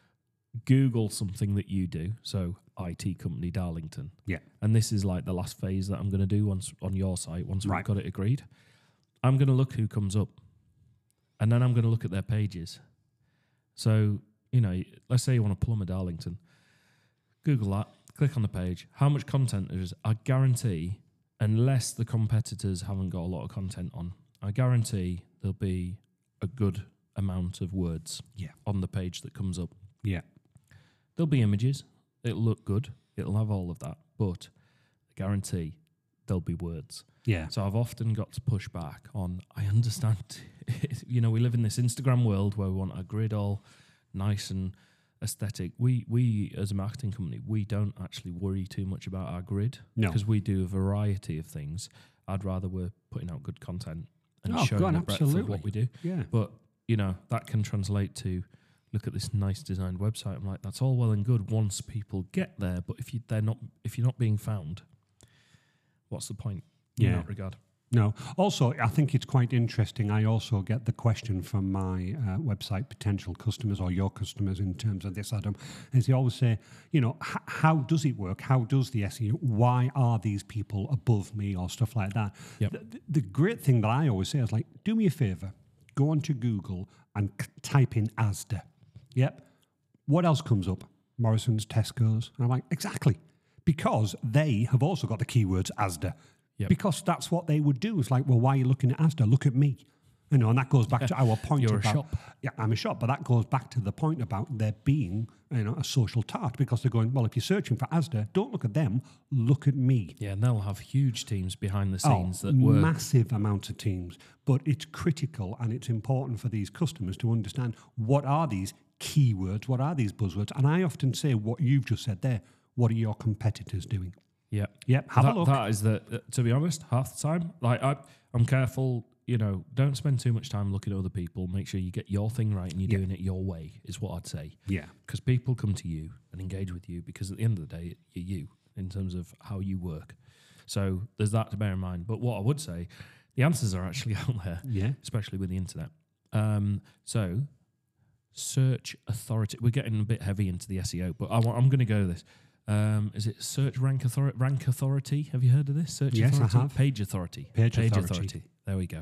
Google something that you do. So I T company Darlington. Yeah. And this is like the last phase that I'm going to do once on your site, once Right. we've got it agreed. I'm going to look who comes up. And then I'm going to look at their pages. So, you know, let's say you want to plumber Darlington. Google that, click on the page. How much content there is? I guarantee, unless the competitors haven't got a lot of content on, I guarantee there'll be a good amount of words Yeah. on the page that comes up. Yeah. There'll be images. It'll look good. It'll have all of that. But I guarantee there'll be words. Yeah. So I've often got to push back on, I understand, you know, we live in this Instagram world where we want our grid all nice and aesthetic. We, we as a marketing company, we don't actually worry too much about our grid No. because we do a variety of things. I'd rather we're putting out good content and Oh, showing God, the breadth of absolutely. what we do. Yeah. But, you know, that can translate to, look at this nice designed website. I'm like, that's all well and good once people get there, but if you they're not if you're not being found, what's the point in Yeah. that regard? No. Also, I think it's quite interesting. I also get the question from my uh, website potential customers or your customers in terms of this, Adam, is they always say, you know, h- how does it work? How does the S E O? Why are these people above me or stuff like that? Yep. The, the great thing that I always say is like, do me a favor, go onto Google and c- type in Asda. Yep. What else comes up? Morrison's, Tesco's. And I'm like, exactly. Because they have also got the keywords Asda. Yep. Because that's what they would do. It's like, well, why are you looking at Asda? Look at me. You know, and that goes back to our point You're a about... shop. Yeah, I'm a shop. But that goes back to the point about there being, you know, a social tart. Because they're going, well, if you're searching for Asda, don't look at them, look at me. Yeah, and they'll have huge teams behind the Oh, scenes that work. massive amounts of teams. But it's critical and it's important for these customers to understand what are these keywords, what are these buzzwords. And I often say what you've just said there, what are your competitors doing? Yeah. Yep, have that, a look. That is the, uh, to be honest, half the time, like I, I'm careful, you know, don't spend too much time looking at other people. Make sure you get your thing right and you're Yeah. doing it your way, is what I'd say. Yeah. Because people come to you and engage with you because at the end of the day, you're you in terms of how you work. So there's that to bear in mind. But what I would say, the answers are actually out there, Yeah. especially with the internet. Um, so search authority, we're getting a bit heavy into the S E O, but I want, I'm going to go to this. Um, is it search rank authority? Rank authority? Have you heard of this? Search Yes, I authority? have. Page authority. Page authority. There we go.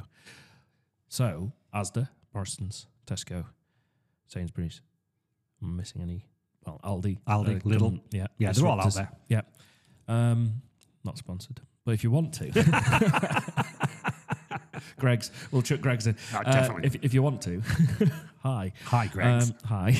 So Asda, Morrison's, Tesco, Sainsbury's. Am I missing any? Well, Aldi, Aldi, Lidl. Gum- yeah, Yeah, they're all out Disruptors. there. Yeah, um, not sponsored, but if you want to, Greg's. We'll chuck Greg's in. Oh, Uh, definitely. if if you want to, hi. Hi, Greg's. Um, hi.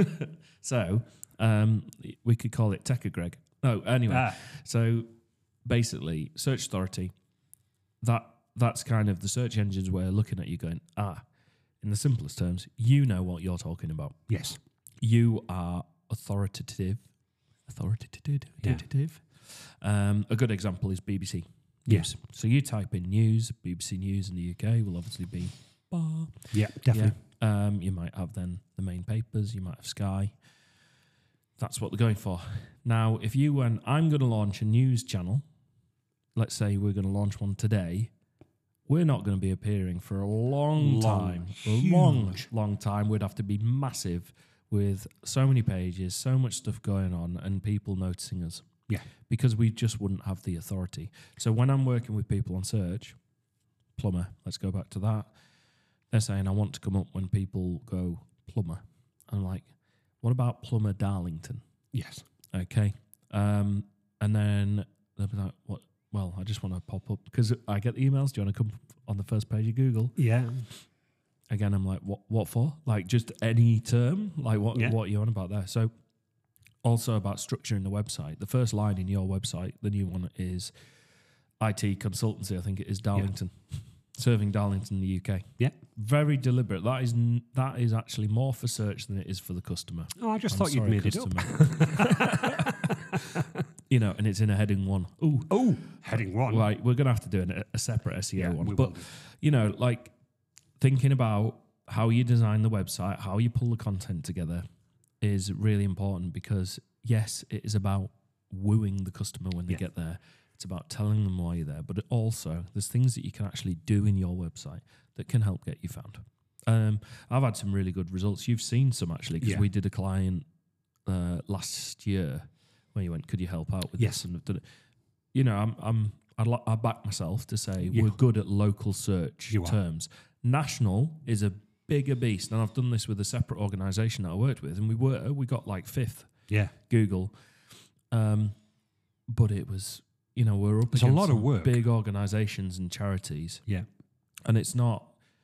So um, we could call it Techa Greg. No, anyway. Ah. So basically, search authority. That that's kind of the search engines way of looking at you, going, ah, in the simplest terms, you know what you're talking about. Yes. You are authoritative. Authoritative. Yeah. authoritative. Um, a good example is B B C Yeah. News. So you type in news, B B C News in the U K will obviously be bar. Yeah, definitely. Yeah. Um, you might have then the main papers, you might have Sky. That's what they're going for. Now, if you went, I'm going to launch a news channel, let's say we're going to launch one today, we're not going to be appearing for a long, Long, time. A long, huge. long time. We'd have to be massive. with so many pages, so much stuff going on, and people noticing us. Yeah. Because we just wouldn't have the authority. So when I'm working with people on search, plumber, let's go back to that, they're saying, I want to come up when people go plumber. I'm like, what about plumber Darlington? Yes. Okay. Um, and then they'll be like, what? Well, I just want to pop up because I get the emails. Do you want to come on the first page of Google? Yeah. Again, I'm like, what? What for? Like, just any term? Like, what? Yeah. What are you on about there? So, also about structuring the website. The first line in your website, the new one, is I T consultancy. I think it is Darlington, yeah. Serving Darlington in the U K. Yeah. Very deliberate. That is n- that is actually more for search than it is for the customer. Oh, I just I'm thought you'd sorry, made customer. it up. You know, and it's in a heading one. Ooh. Oh, heading one. Right, we're going to have to do an, a separate S E O Yeah, one. we But, will do. you know, like thinking about how you design the website, how you pull the content together is really important because, yes, it is about wooing the customer when they Yeah. get there. It's about telling them why you're there. But it also, there's things that you can actually do in your website that can help get you found. Um, I've had some really good results. You've seen some, actually, because Yeah. we did a client uh, last year where you went, could you help out with Yes. this? And I've done it. You know, I'm, I'm, I'd li- I back myself to say You we're are. good at local search You are. terms. National is a bigger beast, and I've done this with a separate organisation that I worked with, and we were we got like fifth Yeah. Google, um, but it was you know we're up It's a against lot of some work. big organisations and charities, Yeah. and it's not.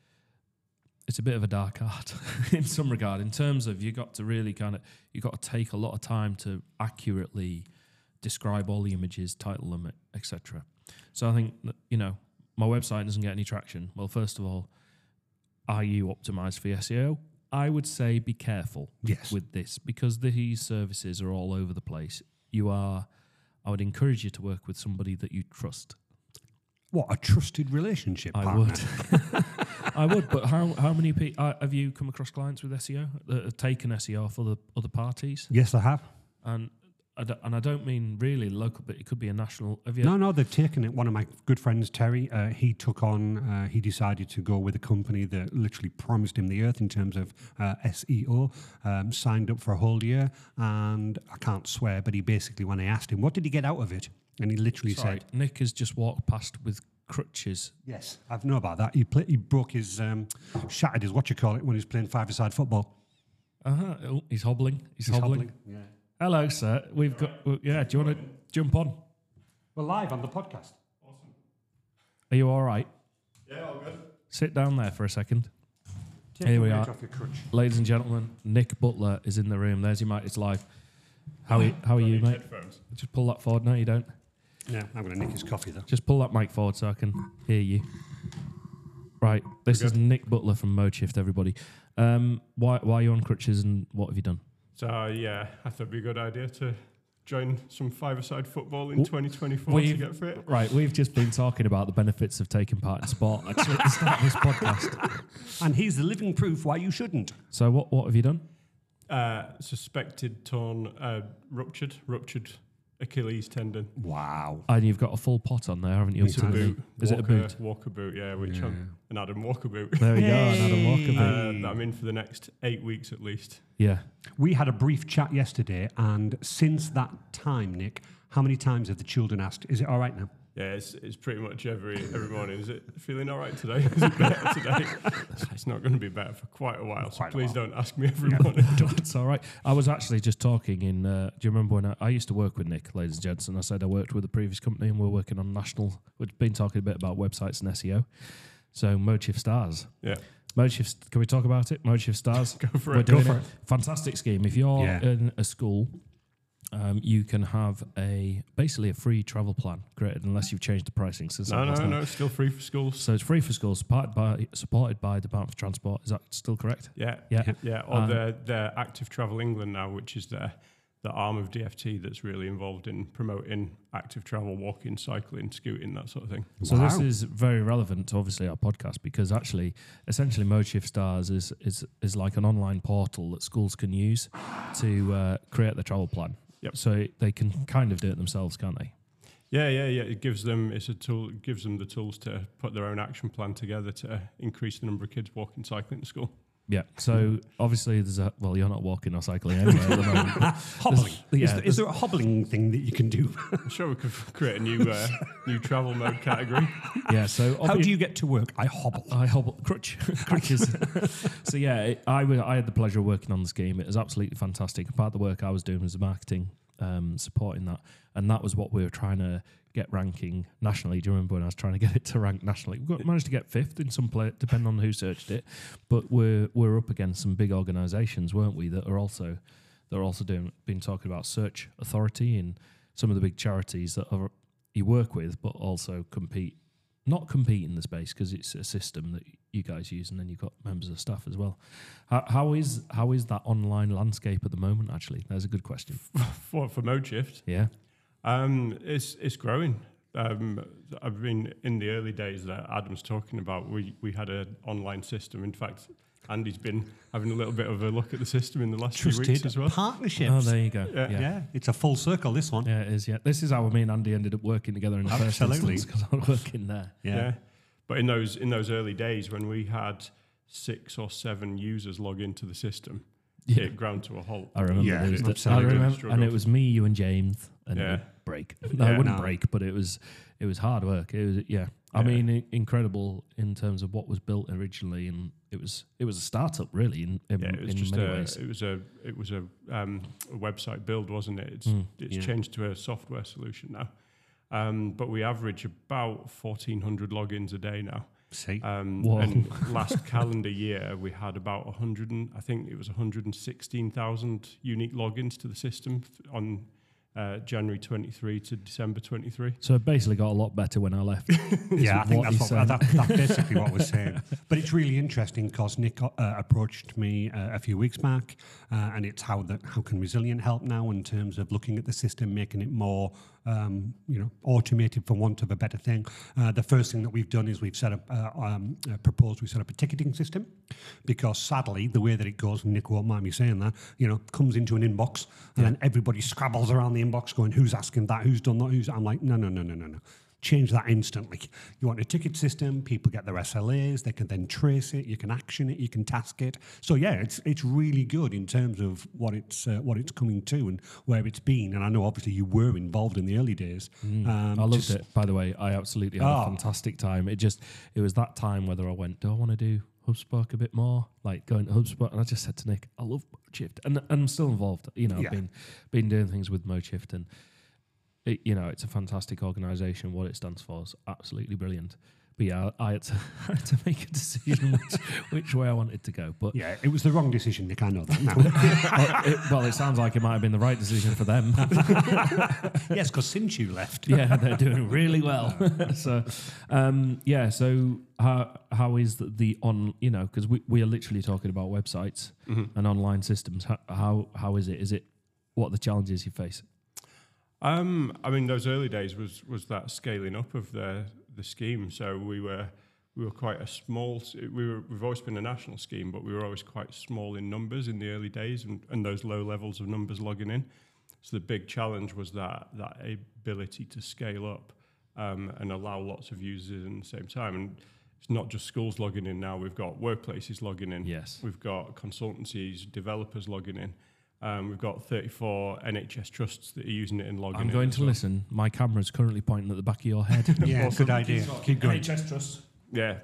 It's a bit of a dark art in some regard, in terms of you got to really kind of you got to take a lot of time to accurately describe all the images, title them, et cetera. So I think that, you know my website doesn't get any traction. Well, first of all, are you optimized for S E O? I would say be careful Yes. with this because these services are all over the place. You are. I would encourage you to work with somebody that you trust. What, a trusted relationship I partner? would. I would, but how how many people uh, have you come across clients with S E O that have taken S E O for the other parties? Yes, I have. And I d- and I don't mean really local, but it could be a national. Have you? No, no, they've taken it. One of my good friends, Terry, uh, he took on, uh, he decided to go with a company that literally promised him the earth in terms of uh, S E O, um, signed up for a whole year, and I can't swear, but he basically, when I asked him, what did he get out of it? And he literally Sorry, said, Nick has just walked past with crutches. yes, I've know about that. He, play, he broke his, um, shattered his, what you call it, when he was playing five-a-side football. Uh-huh. Oh, he's hobbling. He's, He's hobbling. hobbling. Yeah. Hello, sir. We've got. well, Yeah. Do you want to jump on? We're live on the podcast. Are you all right? Yeah, all good. Sit down there for a second. Take Here the we weight are. off your crutch. Ladies and gentlemen, Nick Butler is in the room. There's your mic. It's live. How are you, how are you, mate? Headphones. Just pull that forward. No, you don't. Yeah, I'm going to nick his coffee, though. Just pull that mic forward so I can hear you. Right. This We're is good. Nick Butler from ModeShift, everybody. Um, why, why are you on crutches and what have you done? So uh, yeah, I thought it'd be a good idea to join some five-a-side football in W- twenty twenty-four to we've- get fit. Right. We've just been talking about the benefits of taking part in sport actually at the start of this podcast. And he's the living proof why you shouldn't. So what, what have you done? Uh, suspected torn, uh, ruptured, ruptured Achilles tendon. Wow. And you've got a full pot on there, haven't you? It's a ultimately? Boot. Is it a Walker- boot? Walker boot, yeah, which Yeah. I'm an Adam Walker boot. There we go, an Adam Walker boot. Uh, that I'm in for the next eight weeks at least. Yeah. We had a brief chat yesterday, and since that time, Nick, how many times have the children asked, is it all right now? Yeah, it's, it's pretty much every every morning. Is it feeling all right today? Is it better today? It's not going to be better for quite a while, so Quite a please while. don't ask me every Yeah. morning. It's all right. I was actually just talking in, uh, do you remember when I, I used to work with Nick, ladies and gents, and I said I worked with a previous company and we're working on national, we've been talking a bit about websites and S E O. So ModeShift Stars. Yeah, ModeShift, can we talk about it? ModeShift Stars. go for We're it. doing for it. Fantastic scheme. If you're Yeah. in a school, um, you can have a basically a free travel plan created unless you've changed the pricing since No, that no, last no, time. it's still free for schools. So it's free for schools, supported by supported by Department for Transport. Is that still correct? Yeah, Yeah. Yeah. yeah. Or Um, the the Active Travel England now, which is the the arm of D F T that's really involved in promoting active travel, walking, cycling, scooting, that sort of thing. So this Wow. is very relevant to obviously our podcast because actually, essentially, ModeShift Stars is is is like an online portal that schools can use to uh, create their travel plan. Yep. So they can kind of do it themselves, can't they? Yeah, yeah, yeah. It gives them it's a tool. It gives them the tools to put their own action plan together to increase the number of kids walking, cycling to school. Yeah. So obviously there's a well, you're not walking or cycling anyway at the moment. but Hobbling. there's- Is, Yeah. there, is there a hobbling thing that you can do? I'm sure we could create a new uh, new travel mode category. Yeah. So How obvi- do you get to work? I hobble. I hobble crutch crutches. So yeah, it, I wa- I had the pleasure of working on the scheme. It was absolutely fantastic. Part of the work I was doing was the marketing, um, supporting that, and that was what we were trying to get ranking nationally. Do you remember when I was trying to get it to rank nationally? We got, managed to get fifth in some place, depending on who searched it. But we're we're up against some big organisations, weren't we? That are also that are also doing been talking about Search Authority and some of the big charities that are, you work with, but also compete. Not compete in the space because it's a system that you guys use, and then you've got members of staff as well. How, how is how is that online landscape at the moment? Actually, that's a good question. for for ModeShift. Yeah, Um, it's it's growing. Um, I've been in the early days that Adam's talking about. We we had an online system. In fact, Andy's been having a little bit of a look at the system in the last few weeks Trusted as well. partnerships. oh, there you go. Yeah. Yeah. yeah. it's a full circle, this one. Yeah, it is. Yeah, this is how me and Andy ended up working together in the first Absolutely. instance because I was working there. Yeah. But in those in those early days when we had six or seven users log into the system, Yeah. it ground to a halt. I remember. Yeah, there was the- I absolutely. remember, and Struggled. it was me, you, and James, and it Yeah. would break. No, Yeah. it wouldn't No. break, but it was it was hard work. It was yeah. I Yeah. mean, i- incredible in terms of what was built originally, and it was it was a startup really in in, Yeah, it was in just many a ways. it was a it was a, um, a website build, wasn't it? It's Mm, it's yeah. changed to a software solution now. Um, but we average about fourteen hundred logins a day now. See? Um, Whoa. and last calendar year we had about one hundred and I think it was one hundred sixteen thousand unique logins to the system on uh, January twenty-three to December twenty-three. So it basically got a lot better when I left. Yeah, I think what that's, he's what, saying. that, that's basically what we're saying. But it's really interesting because Nick uh, approached me uh, a few weeks back, uh, and it's how the, how can Resilient help now in terms of looking at the system, making it more um, you know automated, for want of a better thing. Uh, the first thing that we've done is we've set up uh, um, uh, proposed we set up a ticketing system, because sadly the way that it goes, and Nick won't mind me saying that, you know, comes into an inbox and then everybody scrabbles around the inbox going, who's asking that, who's done that, who's. I'm like, no, no, no, no, no, no. Change that instantly. You want a ticket system, people get their S L As, they can then trace it, you can action it, you can task it. So yeah, it's it's really good in terms of what it's uh, what it's coming to and where it's been. And I know obviously you were involved in the early days. Um, I loved just- it, by the way. I absolutely had Oh. a fantastic time. It just, it was that time whether I went, do I want to do HubSpot a bit more? Like going to HubSpot. And I just said to Nick, I love ModeShift. And, and I'm still involved. You know, Yeah. I've been, been doing things with ModeShift, and it, you know, it's a fantastic organisation. What it stands for is absolutely brilliant. But yeah, I had to, I had to make a decision which, which way I wanted to go. But Yeah, it was the wrong decision, Nick. I know that now. well, it, well, it sounds like it might have been the right decision for them. Yes, because since you left, Yeah, they're doing really well. so, um, yeah. So, how how is the, the on? You know, because we, we are literally talking about websites and online systems. How, how how is it? Is it what are the challenges you face? Um, I mean, those early days was was that scaling up of the the scheme. So we were we were quite a small. s- We were we've always been a national scheme, but we were always quite small in numbers in the early days, and, and those low levels of numbers logging in. So the big challenge was that that ability to scale up um, and allow lots of users in the same time. And it's not just schools logging in now. We've got workplaces logging in. Yes. We've got consultancies, developers logging in. Um, we've got thirty-four N H S trusts that are using it and logging in. I'm going as to well. listen. My camera's currently pointing at the back of your head. yeah, good idea. Keep going. Trust. Yeah.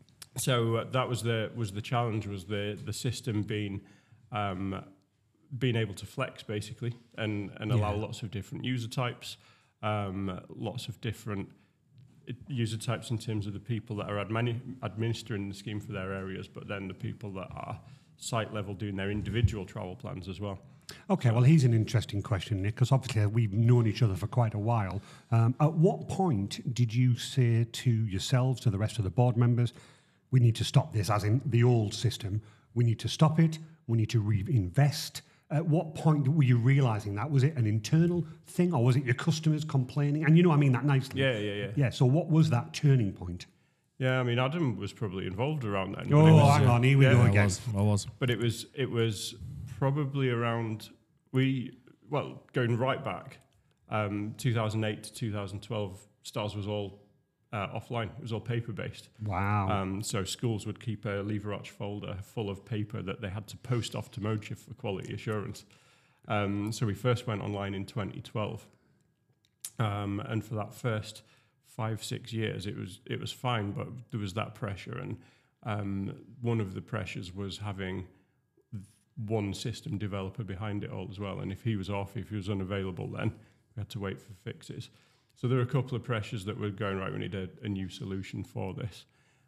So uh, that was the was the challenge, was the the system being um, being able to flex basically and and allow Yeah. lots of different user types, um, lots of different i- user types in terms of the people that are admini- administering the scheme for their areas, but then the people that are site level doing their individual travel plans as well. Okay, well, here's an interesting question, Nick, because obviously we've known each other for quite a while. Um, at what point did you say to yourselves, to the rest of the board members, we need to stop this, as in the old system, we need to stop it, we need to reinvest? At what point were you realising that? Was it an internal thing, or was it your customers complaining? And you know I mean that nicely. Yeah, yeah, yeah. Yeah, so what was that turning point? Yeah, I mean, Adam was probably involved around then. Oh, but it was, hang on, here we yeah, go I again. was. I was. But it was it was probably around we well going right back, um, two thousand eight to two thousand twelve. Stars was all uh, offline. It was all paper based. Wow. Um, so schools would keep a lever arch folder full of paper that they had to post off to Mochief for quality assurance. Um, so we first went online in twenty twelve, um, and for that first five six years, it was it was fine, but there was that pressure, and um, one of the pressures was having one system developer behind it all as well. And if he was off, if he was unavailable, then we had to wait for fixes. So there were a couple of pressures that were going, right, we need a, a new solution for this.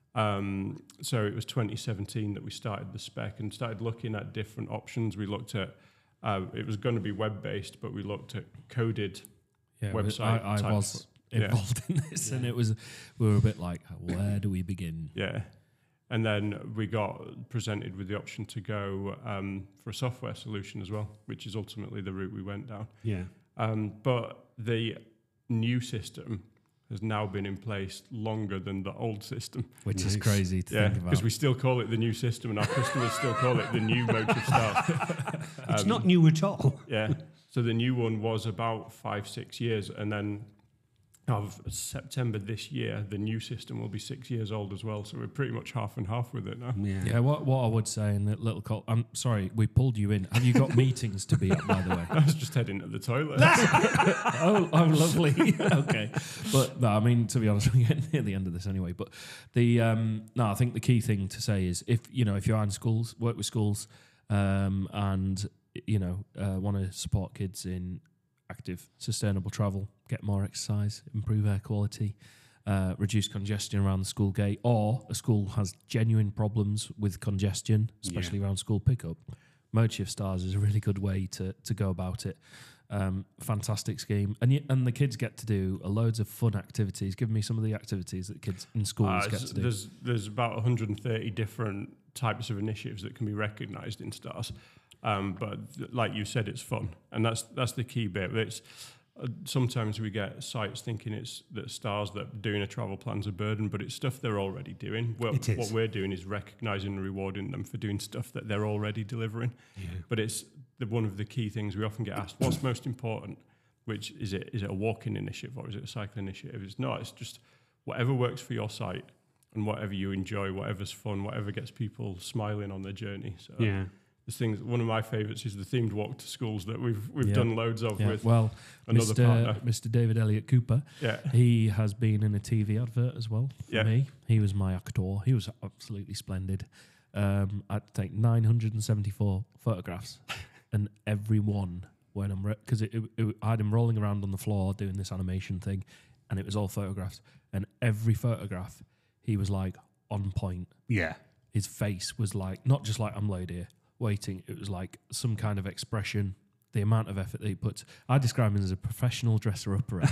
Um, so it was twenty seventeen that we started the spec and started looking at different options. We looked at, uh, it was going to be web-based, but we looked at coded yeah, website. I, I type was yeah. involved in this, Yeah. and it was, we were a bit like, where do we begin? Yeah. And then we got presented with the option to go um, for a software solution as well, which is ultimately the route we went down. Yeah. Um, but the new system has now been in place longer than the old system. Which Nice. is crazy to Yeah, think about. because we still call it the new system, and our customers still call it the new Mochief Stars. It's Um, not new at all. Yeah. So the new one was about five, six years, and then of September this year, the new system will be six years old as well. So we're pretty much half and half with it now. Yeah. Yeah, what what I would say in that little call, I'm sorry, we pulled you in. Have you got meetings to be at, by the way? I was just heading to the toilet. oh, oh, lovely. Okay, but no, I mean, to be honest, we're getting near the end of this anyway. But the um, no, I think the key thing to say is if you know if you are in schools, work with schools, um, and you know uh, want to support kids in active, sustainable travel, get more exercise, improve air quality, uh, reduce congestion around the school gate, or a school has genuine problems with congestion, especially Yeah. around school pickup, Mochief Stars is a really good way to to go about it. Um, fantastic scheme, and y- and the kids get to do a loads of fun activities. Give me some of the activities that kids in schools Uh, get s- to do. there's there's about one hundred thirty different types of initiatives that can be recognised in Stars, um, but th- like you said, it's fun, and that's that's the key bit. It's uh, sometimes we get sites thinking it's that Stars that doing a travel plan's a burden, but it's stuff they're already doing. Well, It is. what we're doing is recognising and rewarding them for doing stuff that they're already delivering. Yeah. But it's the, one of the key things we often get asked: what's most important? Which is it? Is it a walking initiative or is it a cycling initiative? It's not. It's just whatever works for your site and whatever you enjoy, whatever's fun, whatever gets people smiling on their journey. So Yeah. there's things. One of my favourites is the themed walk to schools that we've we've Yeah. done loads of yeah, with well, another Mister partner. Mister David Elliott Cooper, Yeah, he has been in a T V advert as well for Yeah. me. He was my actor. He was absolutely splendid. Um, I'd take nine hundred seventy-four photographs, and every one when I'm because it, it, it, I had him rolling around on the floor doing this animation thing, and it was all photographs. And every photograph, he was like on point. Yeah. His face was like not just like I'm laid here waiting. It was like some kind of expression. The amount of effort that he puts. I describe him as a professional dresser upper.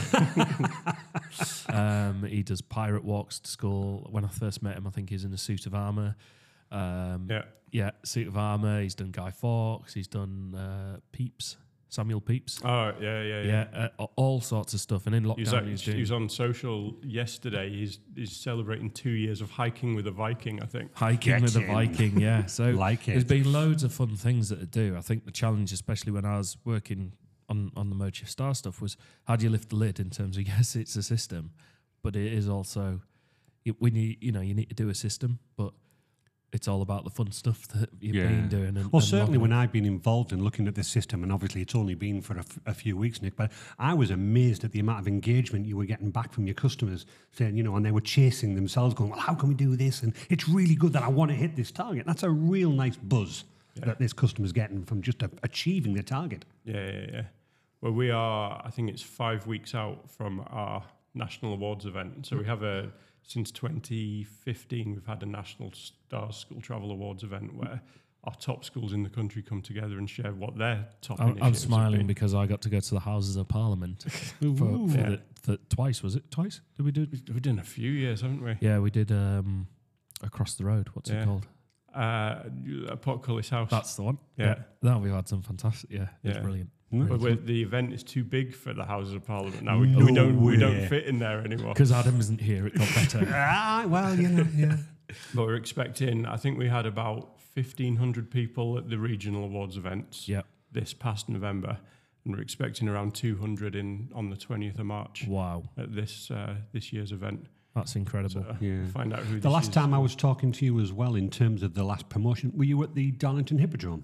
um, he does pirate walks to school. When I first met him, I think he was in a suit of armour. Um, yeah. yeah, suit of armour. He's done Guy Fawkes. He's done uh, Pepys, Samuel Pepys. Oh yeah, yeah, yeah. Yeah, uh, all sorts of stuff. And in He was, lockdown, like, he was he doing was on social yesterday. He's he's celebrating two years of hiking with a Viking, I think. hiking Get with a in. Viking. Yeah, so Like there's it. been loads of fun things that I do. I think the challenge, especially when I was working on on the Mochief Star stuff, was how do you lift the lid in terms of yes, it's a system, but it is also it, when you you know you need to do a system, but it's all about the fun stuff that you've Yeah. been doing. And, Well, and certainly logging when it. I've been involved in looking at this system, and obviously it's only been for a, f- a few weeks, Nick, but I was amazed at the amount of engagement you were getting back from your customers saying, you know, and they were chasing themselves going, well, how can we do this? And it's really good that I want to hit this target. That's a real nice buzz Yeah. that this customer's getting from just a, achieving the target. Yeah, yeah, yeah. Well, we are, I think it's five weeks out from our national awards event. So we have a, since twenty fifteen, we've had a National Stars School Travel Awards event where our top schools in the country come together and share what their top I'm, I'm initiatives have smiling been. because I got to go to the Houses of Parliament for, Ooh. for, Yeah. the, for twice. Was it twice? Did we do? We've done a few years, haven't we? Yeah, we did um, across the road. What's Yeah. it called? Uh, at Portcullis House. That's the one. Yeah. No, we've had some fantastic. Yeah, it's Yeah. brilliant. But we're, the event is too big for the Houses of Parliament now. We, No we don't we way. don't fit in there anymore. Because Adam isn't here, it got better. Ah, well, you know, yeah. But we're expecting. I think we had about fifteen hundred people at the regional awards events Yeah. this past November, and we're expecting around two hundred in on the twentieth of March Wow. at this uh, this year's event. That's incredible. So, Yeah. Find out who The this last is. time I was talking to you as well, in terms of the last promotion, were you at the Darlington Hippodrome?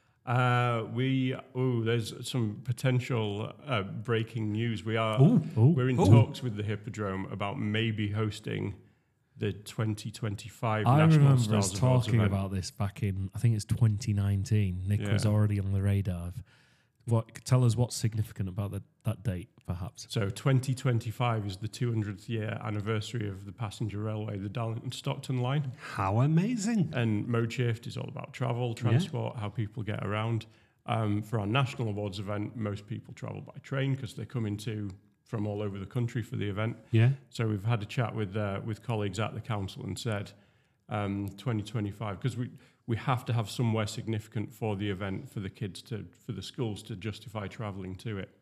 Uh, we oh, there's some potential uh, breaking news. We are Ooh, ooh, we're in ooh. talks with the Hippodrome about maybe hosting the twenty twenty-five I National remember Stars us Awards talking event. about this back in, I think it's twenty nineteen. Nick was Yeah. already on the radar. What? Tell us what's significant about that, that date, perhaps. So twenty twenty-five is the two hundredth year anniversary of the passenger railway, the Darlington Stockton line. How amazing. And ModeShift is all about travel, transport, how people get around. Um, for our national awards event, most people travel by train because they come into from all over the country for the event. Yeah. So we've had a chat with uh, with colleagues at the council and said um, twenty twenty-five, because we we have to have somewhere significant for the event for the kids to for the schools to justify travelling to it.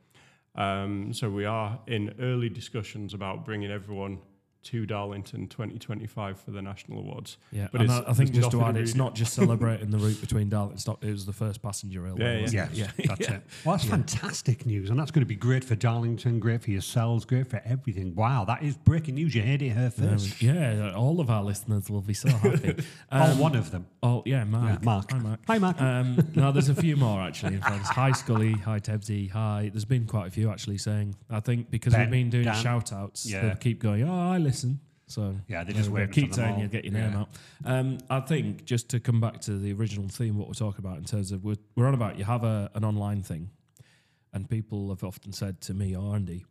Um, so we are in early discussions about bringing everyone to Darlington twenty twenty-five for the national awards. Yeah, But and it's- I, I think there's just to nothing add, it's immediate. not just celebrating the route between Darlington and Stockton. It was the first passenger railway. Yeah, yeah. wasn't Yes, it? that's it. Well, that's fantastic news, and that's going to be great for Darlington, great for yourselves, great for everything. Wow, that is breaking news. You heard it here first. Yeah, yeah, all of our listeners will be so happy. Oh, one of them. Oh, yeah, Mark. Yeah, Mark. Hi, Mark. Hi, Mark. Um, no, there's a few more actually. In fact, hi Scully, hi Tebsy, hi. There's been quite a few actually saying. I think because Ben, we've been doing Dan. shout outs, Yeah. they keep going. Oh, I listen. So Yeah, they're there just we go. waiting keep for them saying all. you get your name Yeah. out. Um, I think just to come back to the original theme, what we're talking about in terms of we're, we're on about you have a, an online thing, and people have often said to me or Andy,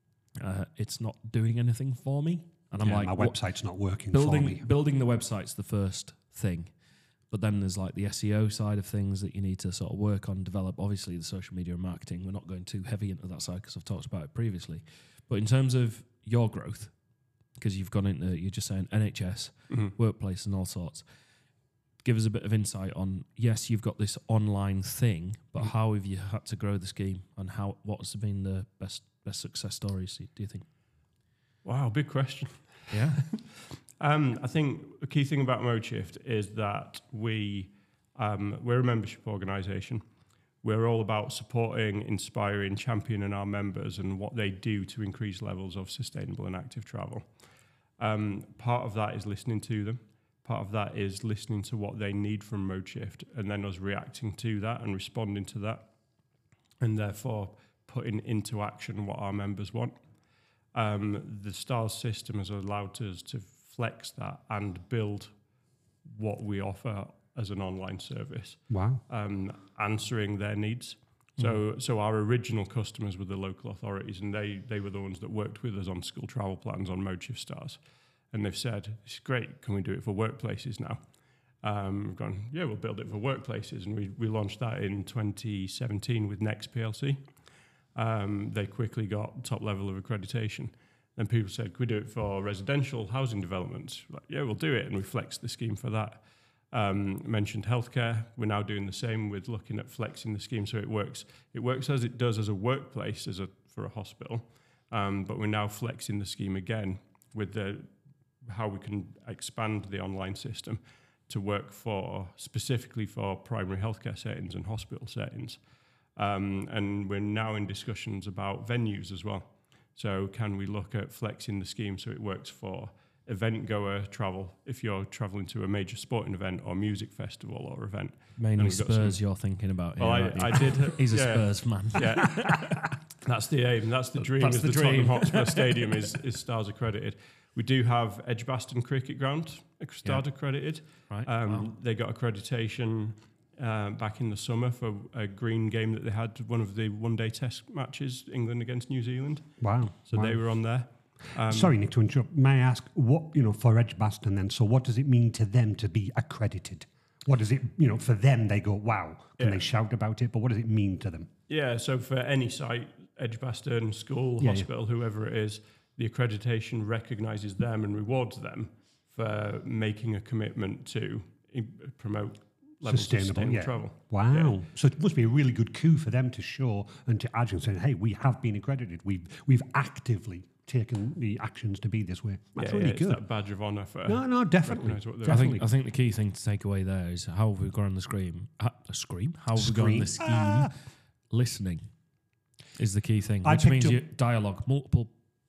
uh, it's not doing anything for me, and I'm Yeah, like, my what- website's not working building for me. building the website's the first thing, but then there's like the S E O side of things that you need to sort of work on, develop. Obviously, the social media and marketing. We're not going too heavy into that side because I've talked about it previously. But in terms of your growth, because you've gone into you're just saying N H S, Mhm. workplace, and all sorts. Give us a bit of insight on. Yes, you've got this online thing, but Mhm. how have you had to grow the scheme, and how what's been the best best success stories? Do you think? Wow, big question. Yeah. Um, I think the key thing about ModeShift is that we um, we're a membership organisation. We're all about supporting, inspiring, championing our members and what they do to increase levels of sustainable and active travel. Um, part of that is listening to them. Part of that is listening to what they need from ModeShift, and then us reacting to that and responding to that, and therefore putting into action what our members want. Um, the STARS system has allowed us to flex that and build what we offer as an online service, Wow. um, answering their needs. So, so our original customers were the local authorities, and they they were the ones that worked with us on school travel plans on ModeShift Stars, and they've said, "It's great. Can we do it for workplaces now?" Um, we've gone, "Yeah, we'll build it for workplaces," and we we launched that in twenty seventeen with Next P L C. Um, they quickly got top level of accreditation. Then people said, "Could we do it for residential housing developments?" Like, yeah, we'll do it, and we flexed the scheme for that. Um, mentioned healthcare. We're now doing the same with looking at flexing the scheme so it works. It works as it does as a workplace, as a for a hospital, um, but we're now flexing the scheme again with the how we can expand the online system to work for specifically for primary healthcare settings and hospital settings. Um, and we're now in discussions about venues as well. So can we look at flexing the scheme so it works for event goer travel if you're traveling to a major sporting event or music festival or event? Mainly we've got Spurs some- you're thinking about here, Well, I, aren't you? I did. He's a yeah, Spurs man. Yeah, that's the aim. That's the dream. That's is the the, dream. Tottenham Hotspur Stadium is, is Stars accredited. We do have Edgbaston Cricket Ground Stars accredited. Right. Um, Wow. They got accreditation uh, back in the summer for a green game that they had, one of the one-day test matches, England against New Zealand. Wow. So wow. they were on there. Um, Sorry, Nick, to interrupt. May I ask, what, you know, for Edgbaston then, so what does it mean to them to be accredited? What does it, you know, for them, they go, wow, can Yeah. they shout about it? But what does it mean to them? Yeah, so for any site, Edgbaston, school, Yeah, yeah. hospital, whoever it is, the accreditation recognises them and rewards them for making a commitment to i- promote levels Sustainable, of sustainable yeah. travel. Wow. Yeah. So it must be a really good coup for them to show and to add and say, hey, we have been accredited. We've, we've actively taken the actions to be this way. That's yeah, really yeah, it's good. that badge of honour for No, no, definitely. recognise what they're I definitely. think I think the key thing to take away there is how have we gone on the scream? Uh, the scream? How have we gone on the scheme? Ah. Listening is the key thing, I which picked means up- you dialogue, multiple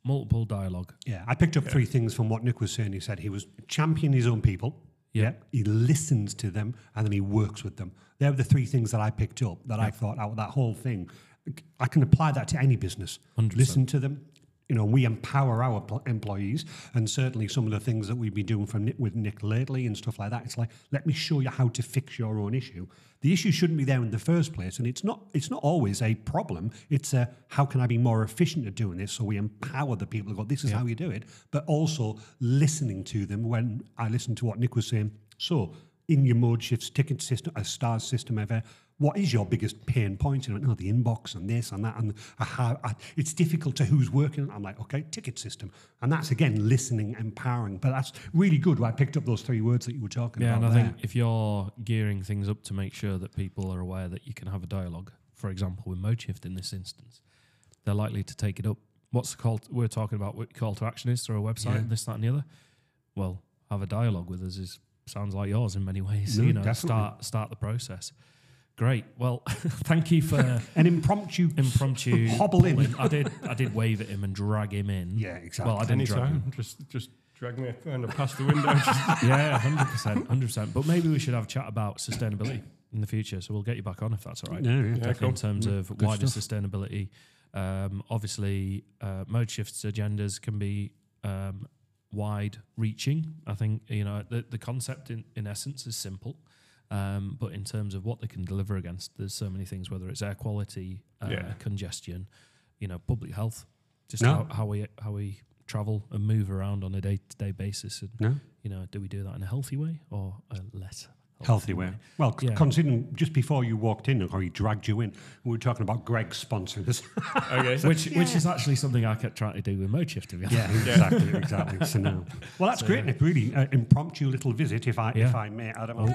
multiple dialogue. Yeah, I picked up three things from what Nick was saying. He said he was championing his own people. Yeah. He listens to them and then he works with them. They're the three things that I picked up that I thought out of that whole thing. I can apply that to any business. one hundred percent. Listen to them. You know, we empower our pl- employees, and certainly some of the things that we've been doing from Nick, with Nick lately and stuff like that. It's like, let me show you how to fix your own issue. The issue shouldn't be there in the first place, and it's not. It's not always a problem. It's a how can I be more efficient at doing this? So we empower the people to go, this is Yeah. how you do it. But also listening to them when I listened to what Nick was saying. So in your mode shifts ticket system, a stars system ever. What is your biggest pain point? You know, no, the inbox and this and that, and I have, I, it's difficult to who's working. I'm like, okay, ticket system, and that's again listening, empowering. But that's really good. I picked up those three words that you were talking Yeah, about. and I there. think if you're gearing things up to make sure that people are aware that you can have a dialogue, for example, with ModeShift in this instance, they're likely to take it up. What's the call? To, we're talking about what call to action is through a website, Yeah. and this, that, and the other. Well, have a dialogue with us is sounds like yours in many ways. No, you know, definitely. start start the process. Great. Well, thank you for An impromptu, impromptu hobble in. I did. I did wave at him and drag him in. Yeah, exactly. Well, I didn't drag him. Anytime, just just drag me kind of past the window. Just- Yeah, hundred percent, hundred percent. But maybe we should have a chat about sustainability in the future. So we'll get you back on if that's all right. Yeah, yeah. Yeah, Definitely cool. in terms of Good wider stuff. sustainability. Um, obviously, uh, ModeShift's agendas can be um, wide-reaching. I think you know the the concept in, in essence is simple, um, but in terms of what they can deliver against, there's so many things. Whether it's air quality, uh, Yeah. congestion, you know, public health, just No. how, how we how we travel and move around on a day-to-day basis. And No? you know, do we do that in a healthy way or a less Healthy way. Well, c- Yeah. considering just before you walked in, or he dragged you in, we were talking about Greg sponsoring us. okay. Which which is actually something I kept trying to do with ModeShift, to be honest. Yeah, exactly, exactly. So now, well, that's So, great, yeah. Nick. Really, uh, impromptu little visit, if I if Yeah. I may. I don't Oh. know.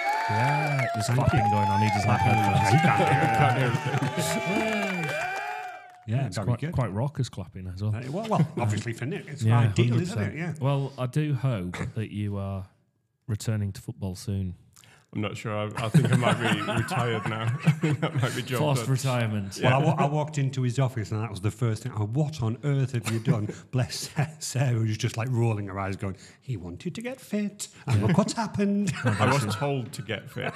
Yeah, there's Thank clapping you. going on. He doesn't like He headphones. can't hear it. Yeah, It's very quite, good. quite raucous clapping as well. Uh, well, well, obviously for Nick, it's Yeah, ideal, one isn't hundred it? Yeah. percent. Well, I do hope that you are returning to football soon. I'm not sure. I, I think I might be retired now. I think that might be job Forced done. retirement. Well, I, wa- I walked into his office and that was the first thing. Oh, what on earth have you done? Bless Sarah, who's just like rolling her eyes, going, "He wanted to get fit, and look what's happened." I was told to get fit.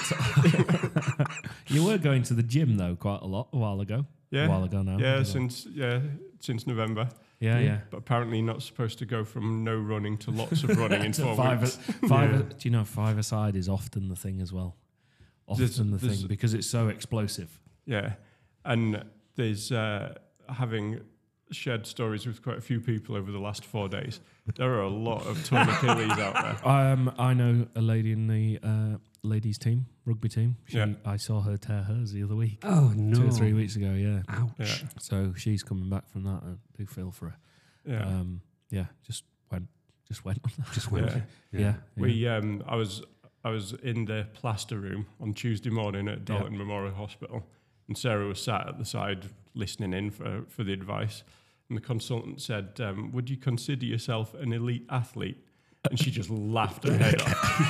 You were going to the gym though quite a lot a while ago. Yeah. A while ago now. Yeah, I don't know. since yeah, since November. yeah, yeah. But apparently not supposed to go from no running to lots of running in To four five, weeks. five Yeah. do you know five aside is often the thing as well. Often There's- the there's- thing because it's so explosive. Yeah, and there's uh, having shared stories with quite a few people over the last four days. There are a lot of torn Achilles out there. Um, I know a lady in the uh, ladies team, rugby team. She, Yeah. I saw her tear hers the other week, Oh no! two or three weeks ago. Yeah. Ouch! Yeah, So she's coming back from that. I do feel for her. yeah. Um, yeah. Just went. Just went. on that. Just went. Yeah. Yeah. yeah. We um, I was I was in the plaster room on Tuesday morning at Yeah. Dalton Memorial Hospital, and Sarah was sat at the side listening in for for the advice. And the consultant said, um, "Would you consider yourself an elite athlete?" And she just laughed her head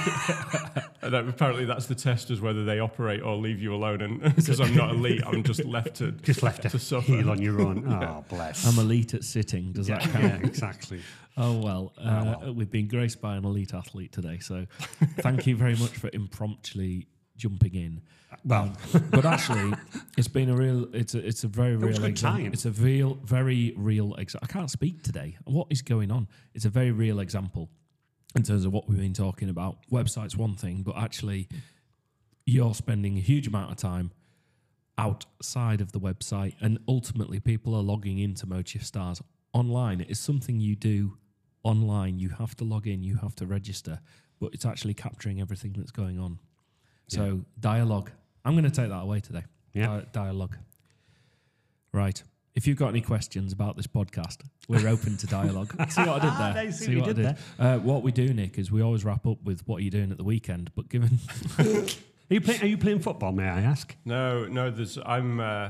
off. And that, apparently, that's the test, as whether they operate or leave you alone. And because I'm not elite, I'm just left to Just left to, to suffer. heal on your own. Oh, bless. I'm elite at sitting. Does that yeah, count? yeah, exactly. Oh well, uh, Oh, well. we've been graced by an elite athlete today, so thank you very much for impromptuly jumping in. Well, But actually, it's been a real. It's a. It's a very was real good example. time. It's a real, very real example. I can't speak today. What is going on? It's a very real example in terms of what we've been talking about. Website's one thing, but actually, you're spending a huge amount of time outside of the website, and ultimately, people are logging into ModeShift Stars online. It is something you do online. You have to log in. You have to register, but it's actually capturing everything that's going on. So dialogue. I'm going to take that away today. Yeah. Di- dialogue. Right. If you've got any questions about this podcast, we're open to dialogue. See what I did there? Nice, see what you what I did did. Uh, what we do, Nick, is we always wrap up with what are you doing at the weekend. But given are you playing? Are you playing football? May I ask? No, no. There's. I'm. Uh,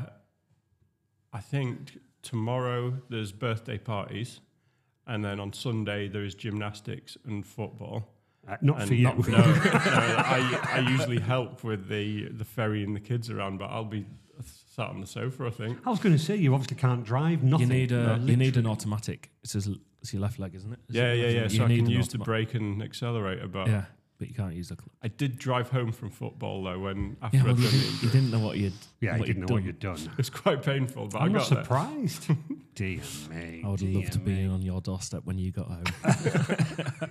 I think tomorrow there's birthday parties, and then on Sunday there is gymnastics and football. Uh, not And for you. not- no, no, I, I usually help with the the ferrying the kids around, but I'll be sat on the sofa, I think. I was going to say, you obviously can't drive, nothing. You need a No, you need literally. an automatic. It's, his, it's your left leg, isn't it? Is Yeah, it? yeah, yeah. You So I need can an use the automa- brake and accelerator, but Yeah, but you can't use the. Cl- I did drive home from football though when after yeah, I'd well, you, done the didn't, you injury. didn't know what you'd. Yeah, I what didn't you'd know what done. you'd done. It was quite painful, but I'm I not got there. surprised. Dear me. I would dear love to be me. on your doorstep when you got home.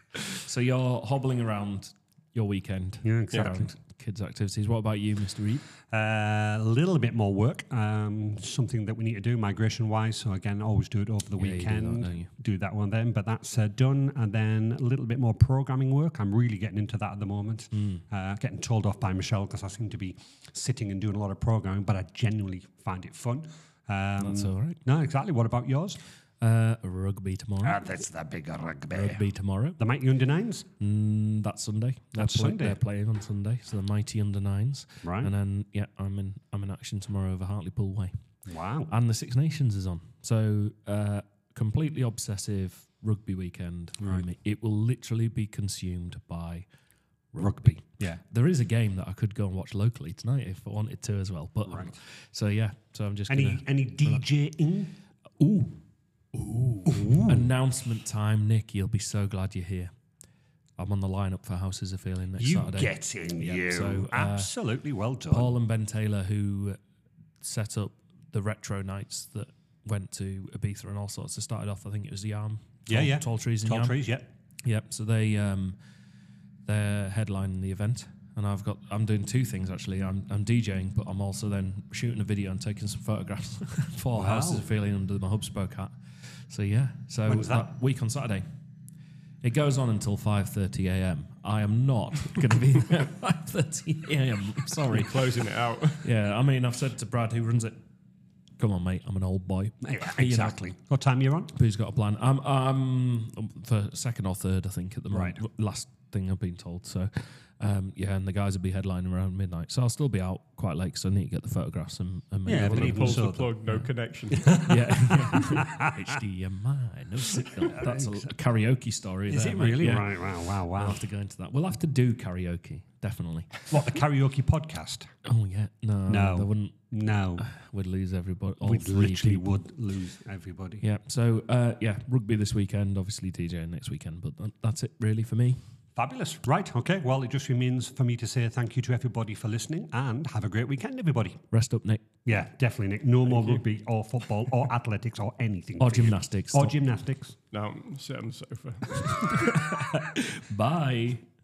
So you're hobbling around your weekend. Yeah, exactly. Around kids' activities. What about you, Mister Reed? Uh, a little bit more work, um, something that we need to do migration-wise. So again, always do it over the Yeah, you do that, weekend. don't you? do that one then, but that's uh, done. And then a little bit more programming work. I'm really getting into that at the moment. Mm. Uh, getting told off by Michelle because I seem to be sitting and doing a lot of programming, but I genuinely find it fun. Um, That's all right. No, exactly. What about yours? Uh, rugby tomorrow. Ah, that's the big rugby. Rugby tomorrow. The Mighty Under Nines? Mm, that's Sunday. They're That's Sunday. They're playing on Sunday, so the mighty under nines. Right. And then yeah, I'm in. I'm in action tomorrow over Hartlepool Way, Wow. and the Six Nations is on. So uh, completely obsessive rugby weekend. for Right. me. It will literally be consumed by rugby. Rugby. Yeah. There is a game that I could go and watch locally tonight if I wanted to as well. But Right. so yeah, so I'm just Any gonna, any DJing? ooh. Ooh. Announcement time, Nick. You'll be so glad you're here. I'm on the lineup for Houses of Feeling next You Saturday. get in, Yeah, you. so, uh, Absolutely well done. Paul and Ben Taylor, who set up the retro nights that went to Ibiza and all sorts. They started off, I think it was Yarm. Yeah, Tall, yeah. Tall Trees and Tall Yarm. trees, yeah. Yep. So they um, they're headlining the event, and I've got I'm doing two things actually. I'm I'm DJing, but I'm also then shooting a video and taking some photographs for Wow. Houses of Feeling under my Hubspoke hat. So yeah, so When's that? week on Saturday. It goes on until five thirty a.m. I am not going to be there at five thirty a.m. Sorry. Closing it out. Yeah, I mean, I've said to Brad, who runs it, come on, mate, I'm an old boy. Yeah, You know, exactly. What time you're on? who's got a plan? I'm, I'm for second or third, I think, at the moment. Right. Last thing I've been told. So, um, yeah, and the guys will be headlining around midnight. So I'll still be out quite late because I need to get the photographs and, and maybe Yeah, have a but He look. even pulls so, the plug, no connection. yeah. H D M I, no signal. That's a, a karaoke story. Is there, it mate. really? Yeah. Right, wow, wow, We'll wow. have to go into that. We'll have to do karaoke, definitely. What, the karaoke podcast? Oh yeah, no, No. they wouldn't. No. We'd lose everybody. All We three literally people. would lose everybody. Yeah. So uh, yeah, rugby this weekend. Obviously DJing next weekend, but that- that's it really for me. Fabulous. Right, okay. Well, it just remains for me to say thank you to everybody for listening and have a great weekend, everybody. Rest up, Nick. Yeah, definitely, Nick. No more rugby or football or athletics or anything. Or for you. gymnastics. Or Stop. gymnastics. Now, sit on the sofa. Bye.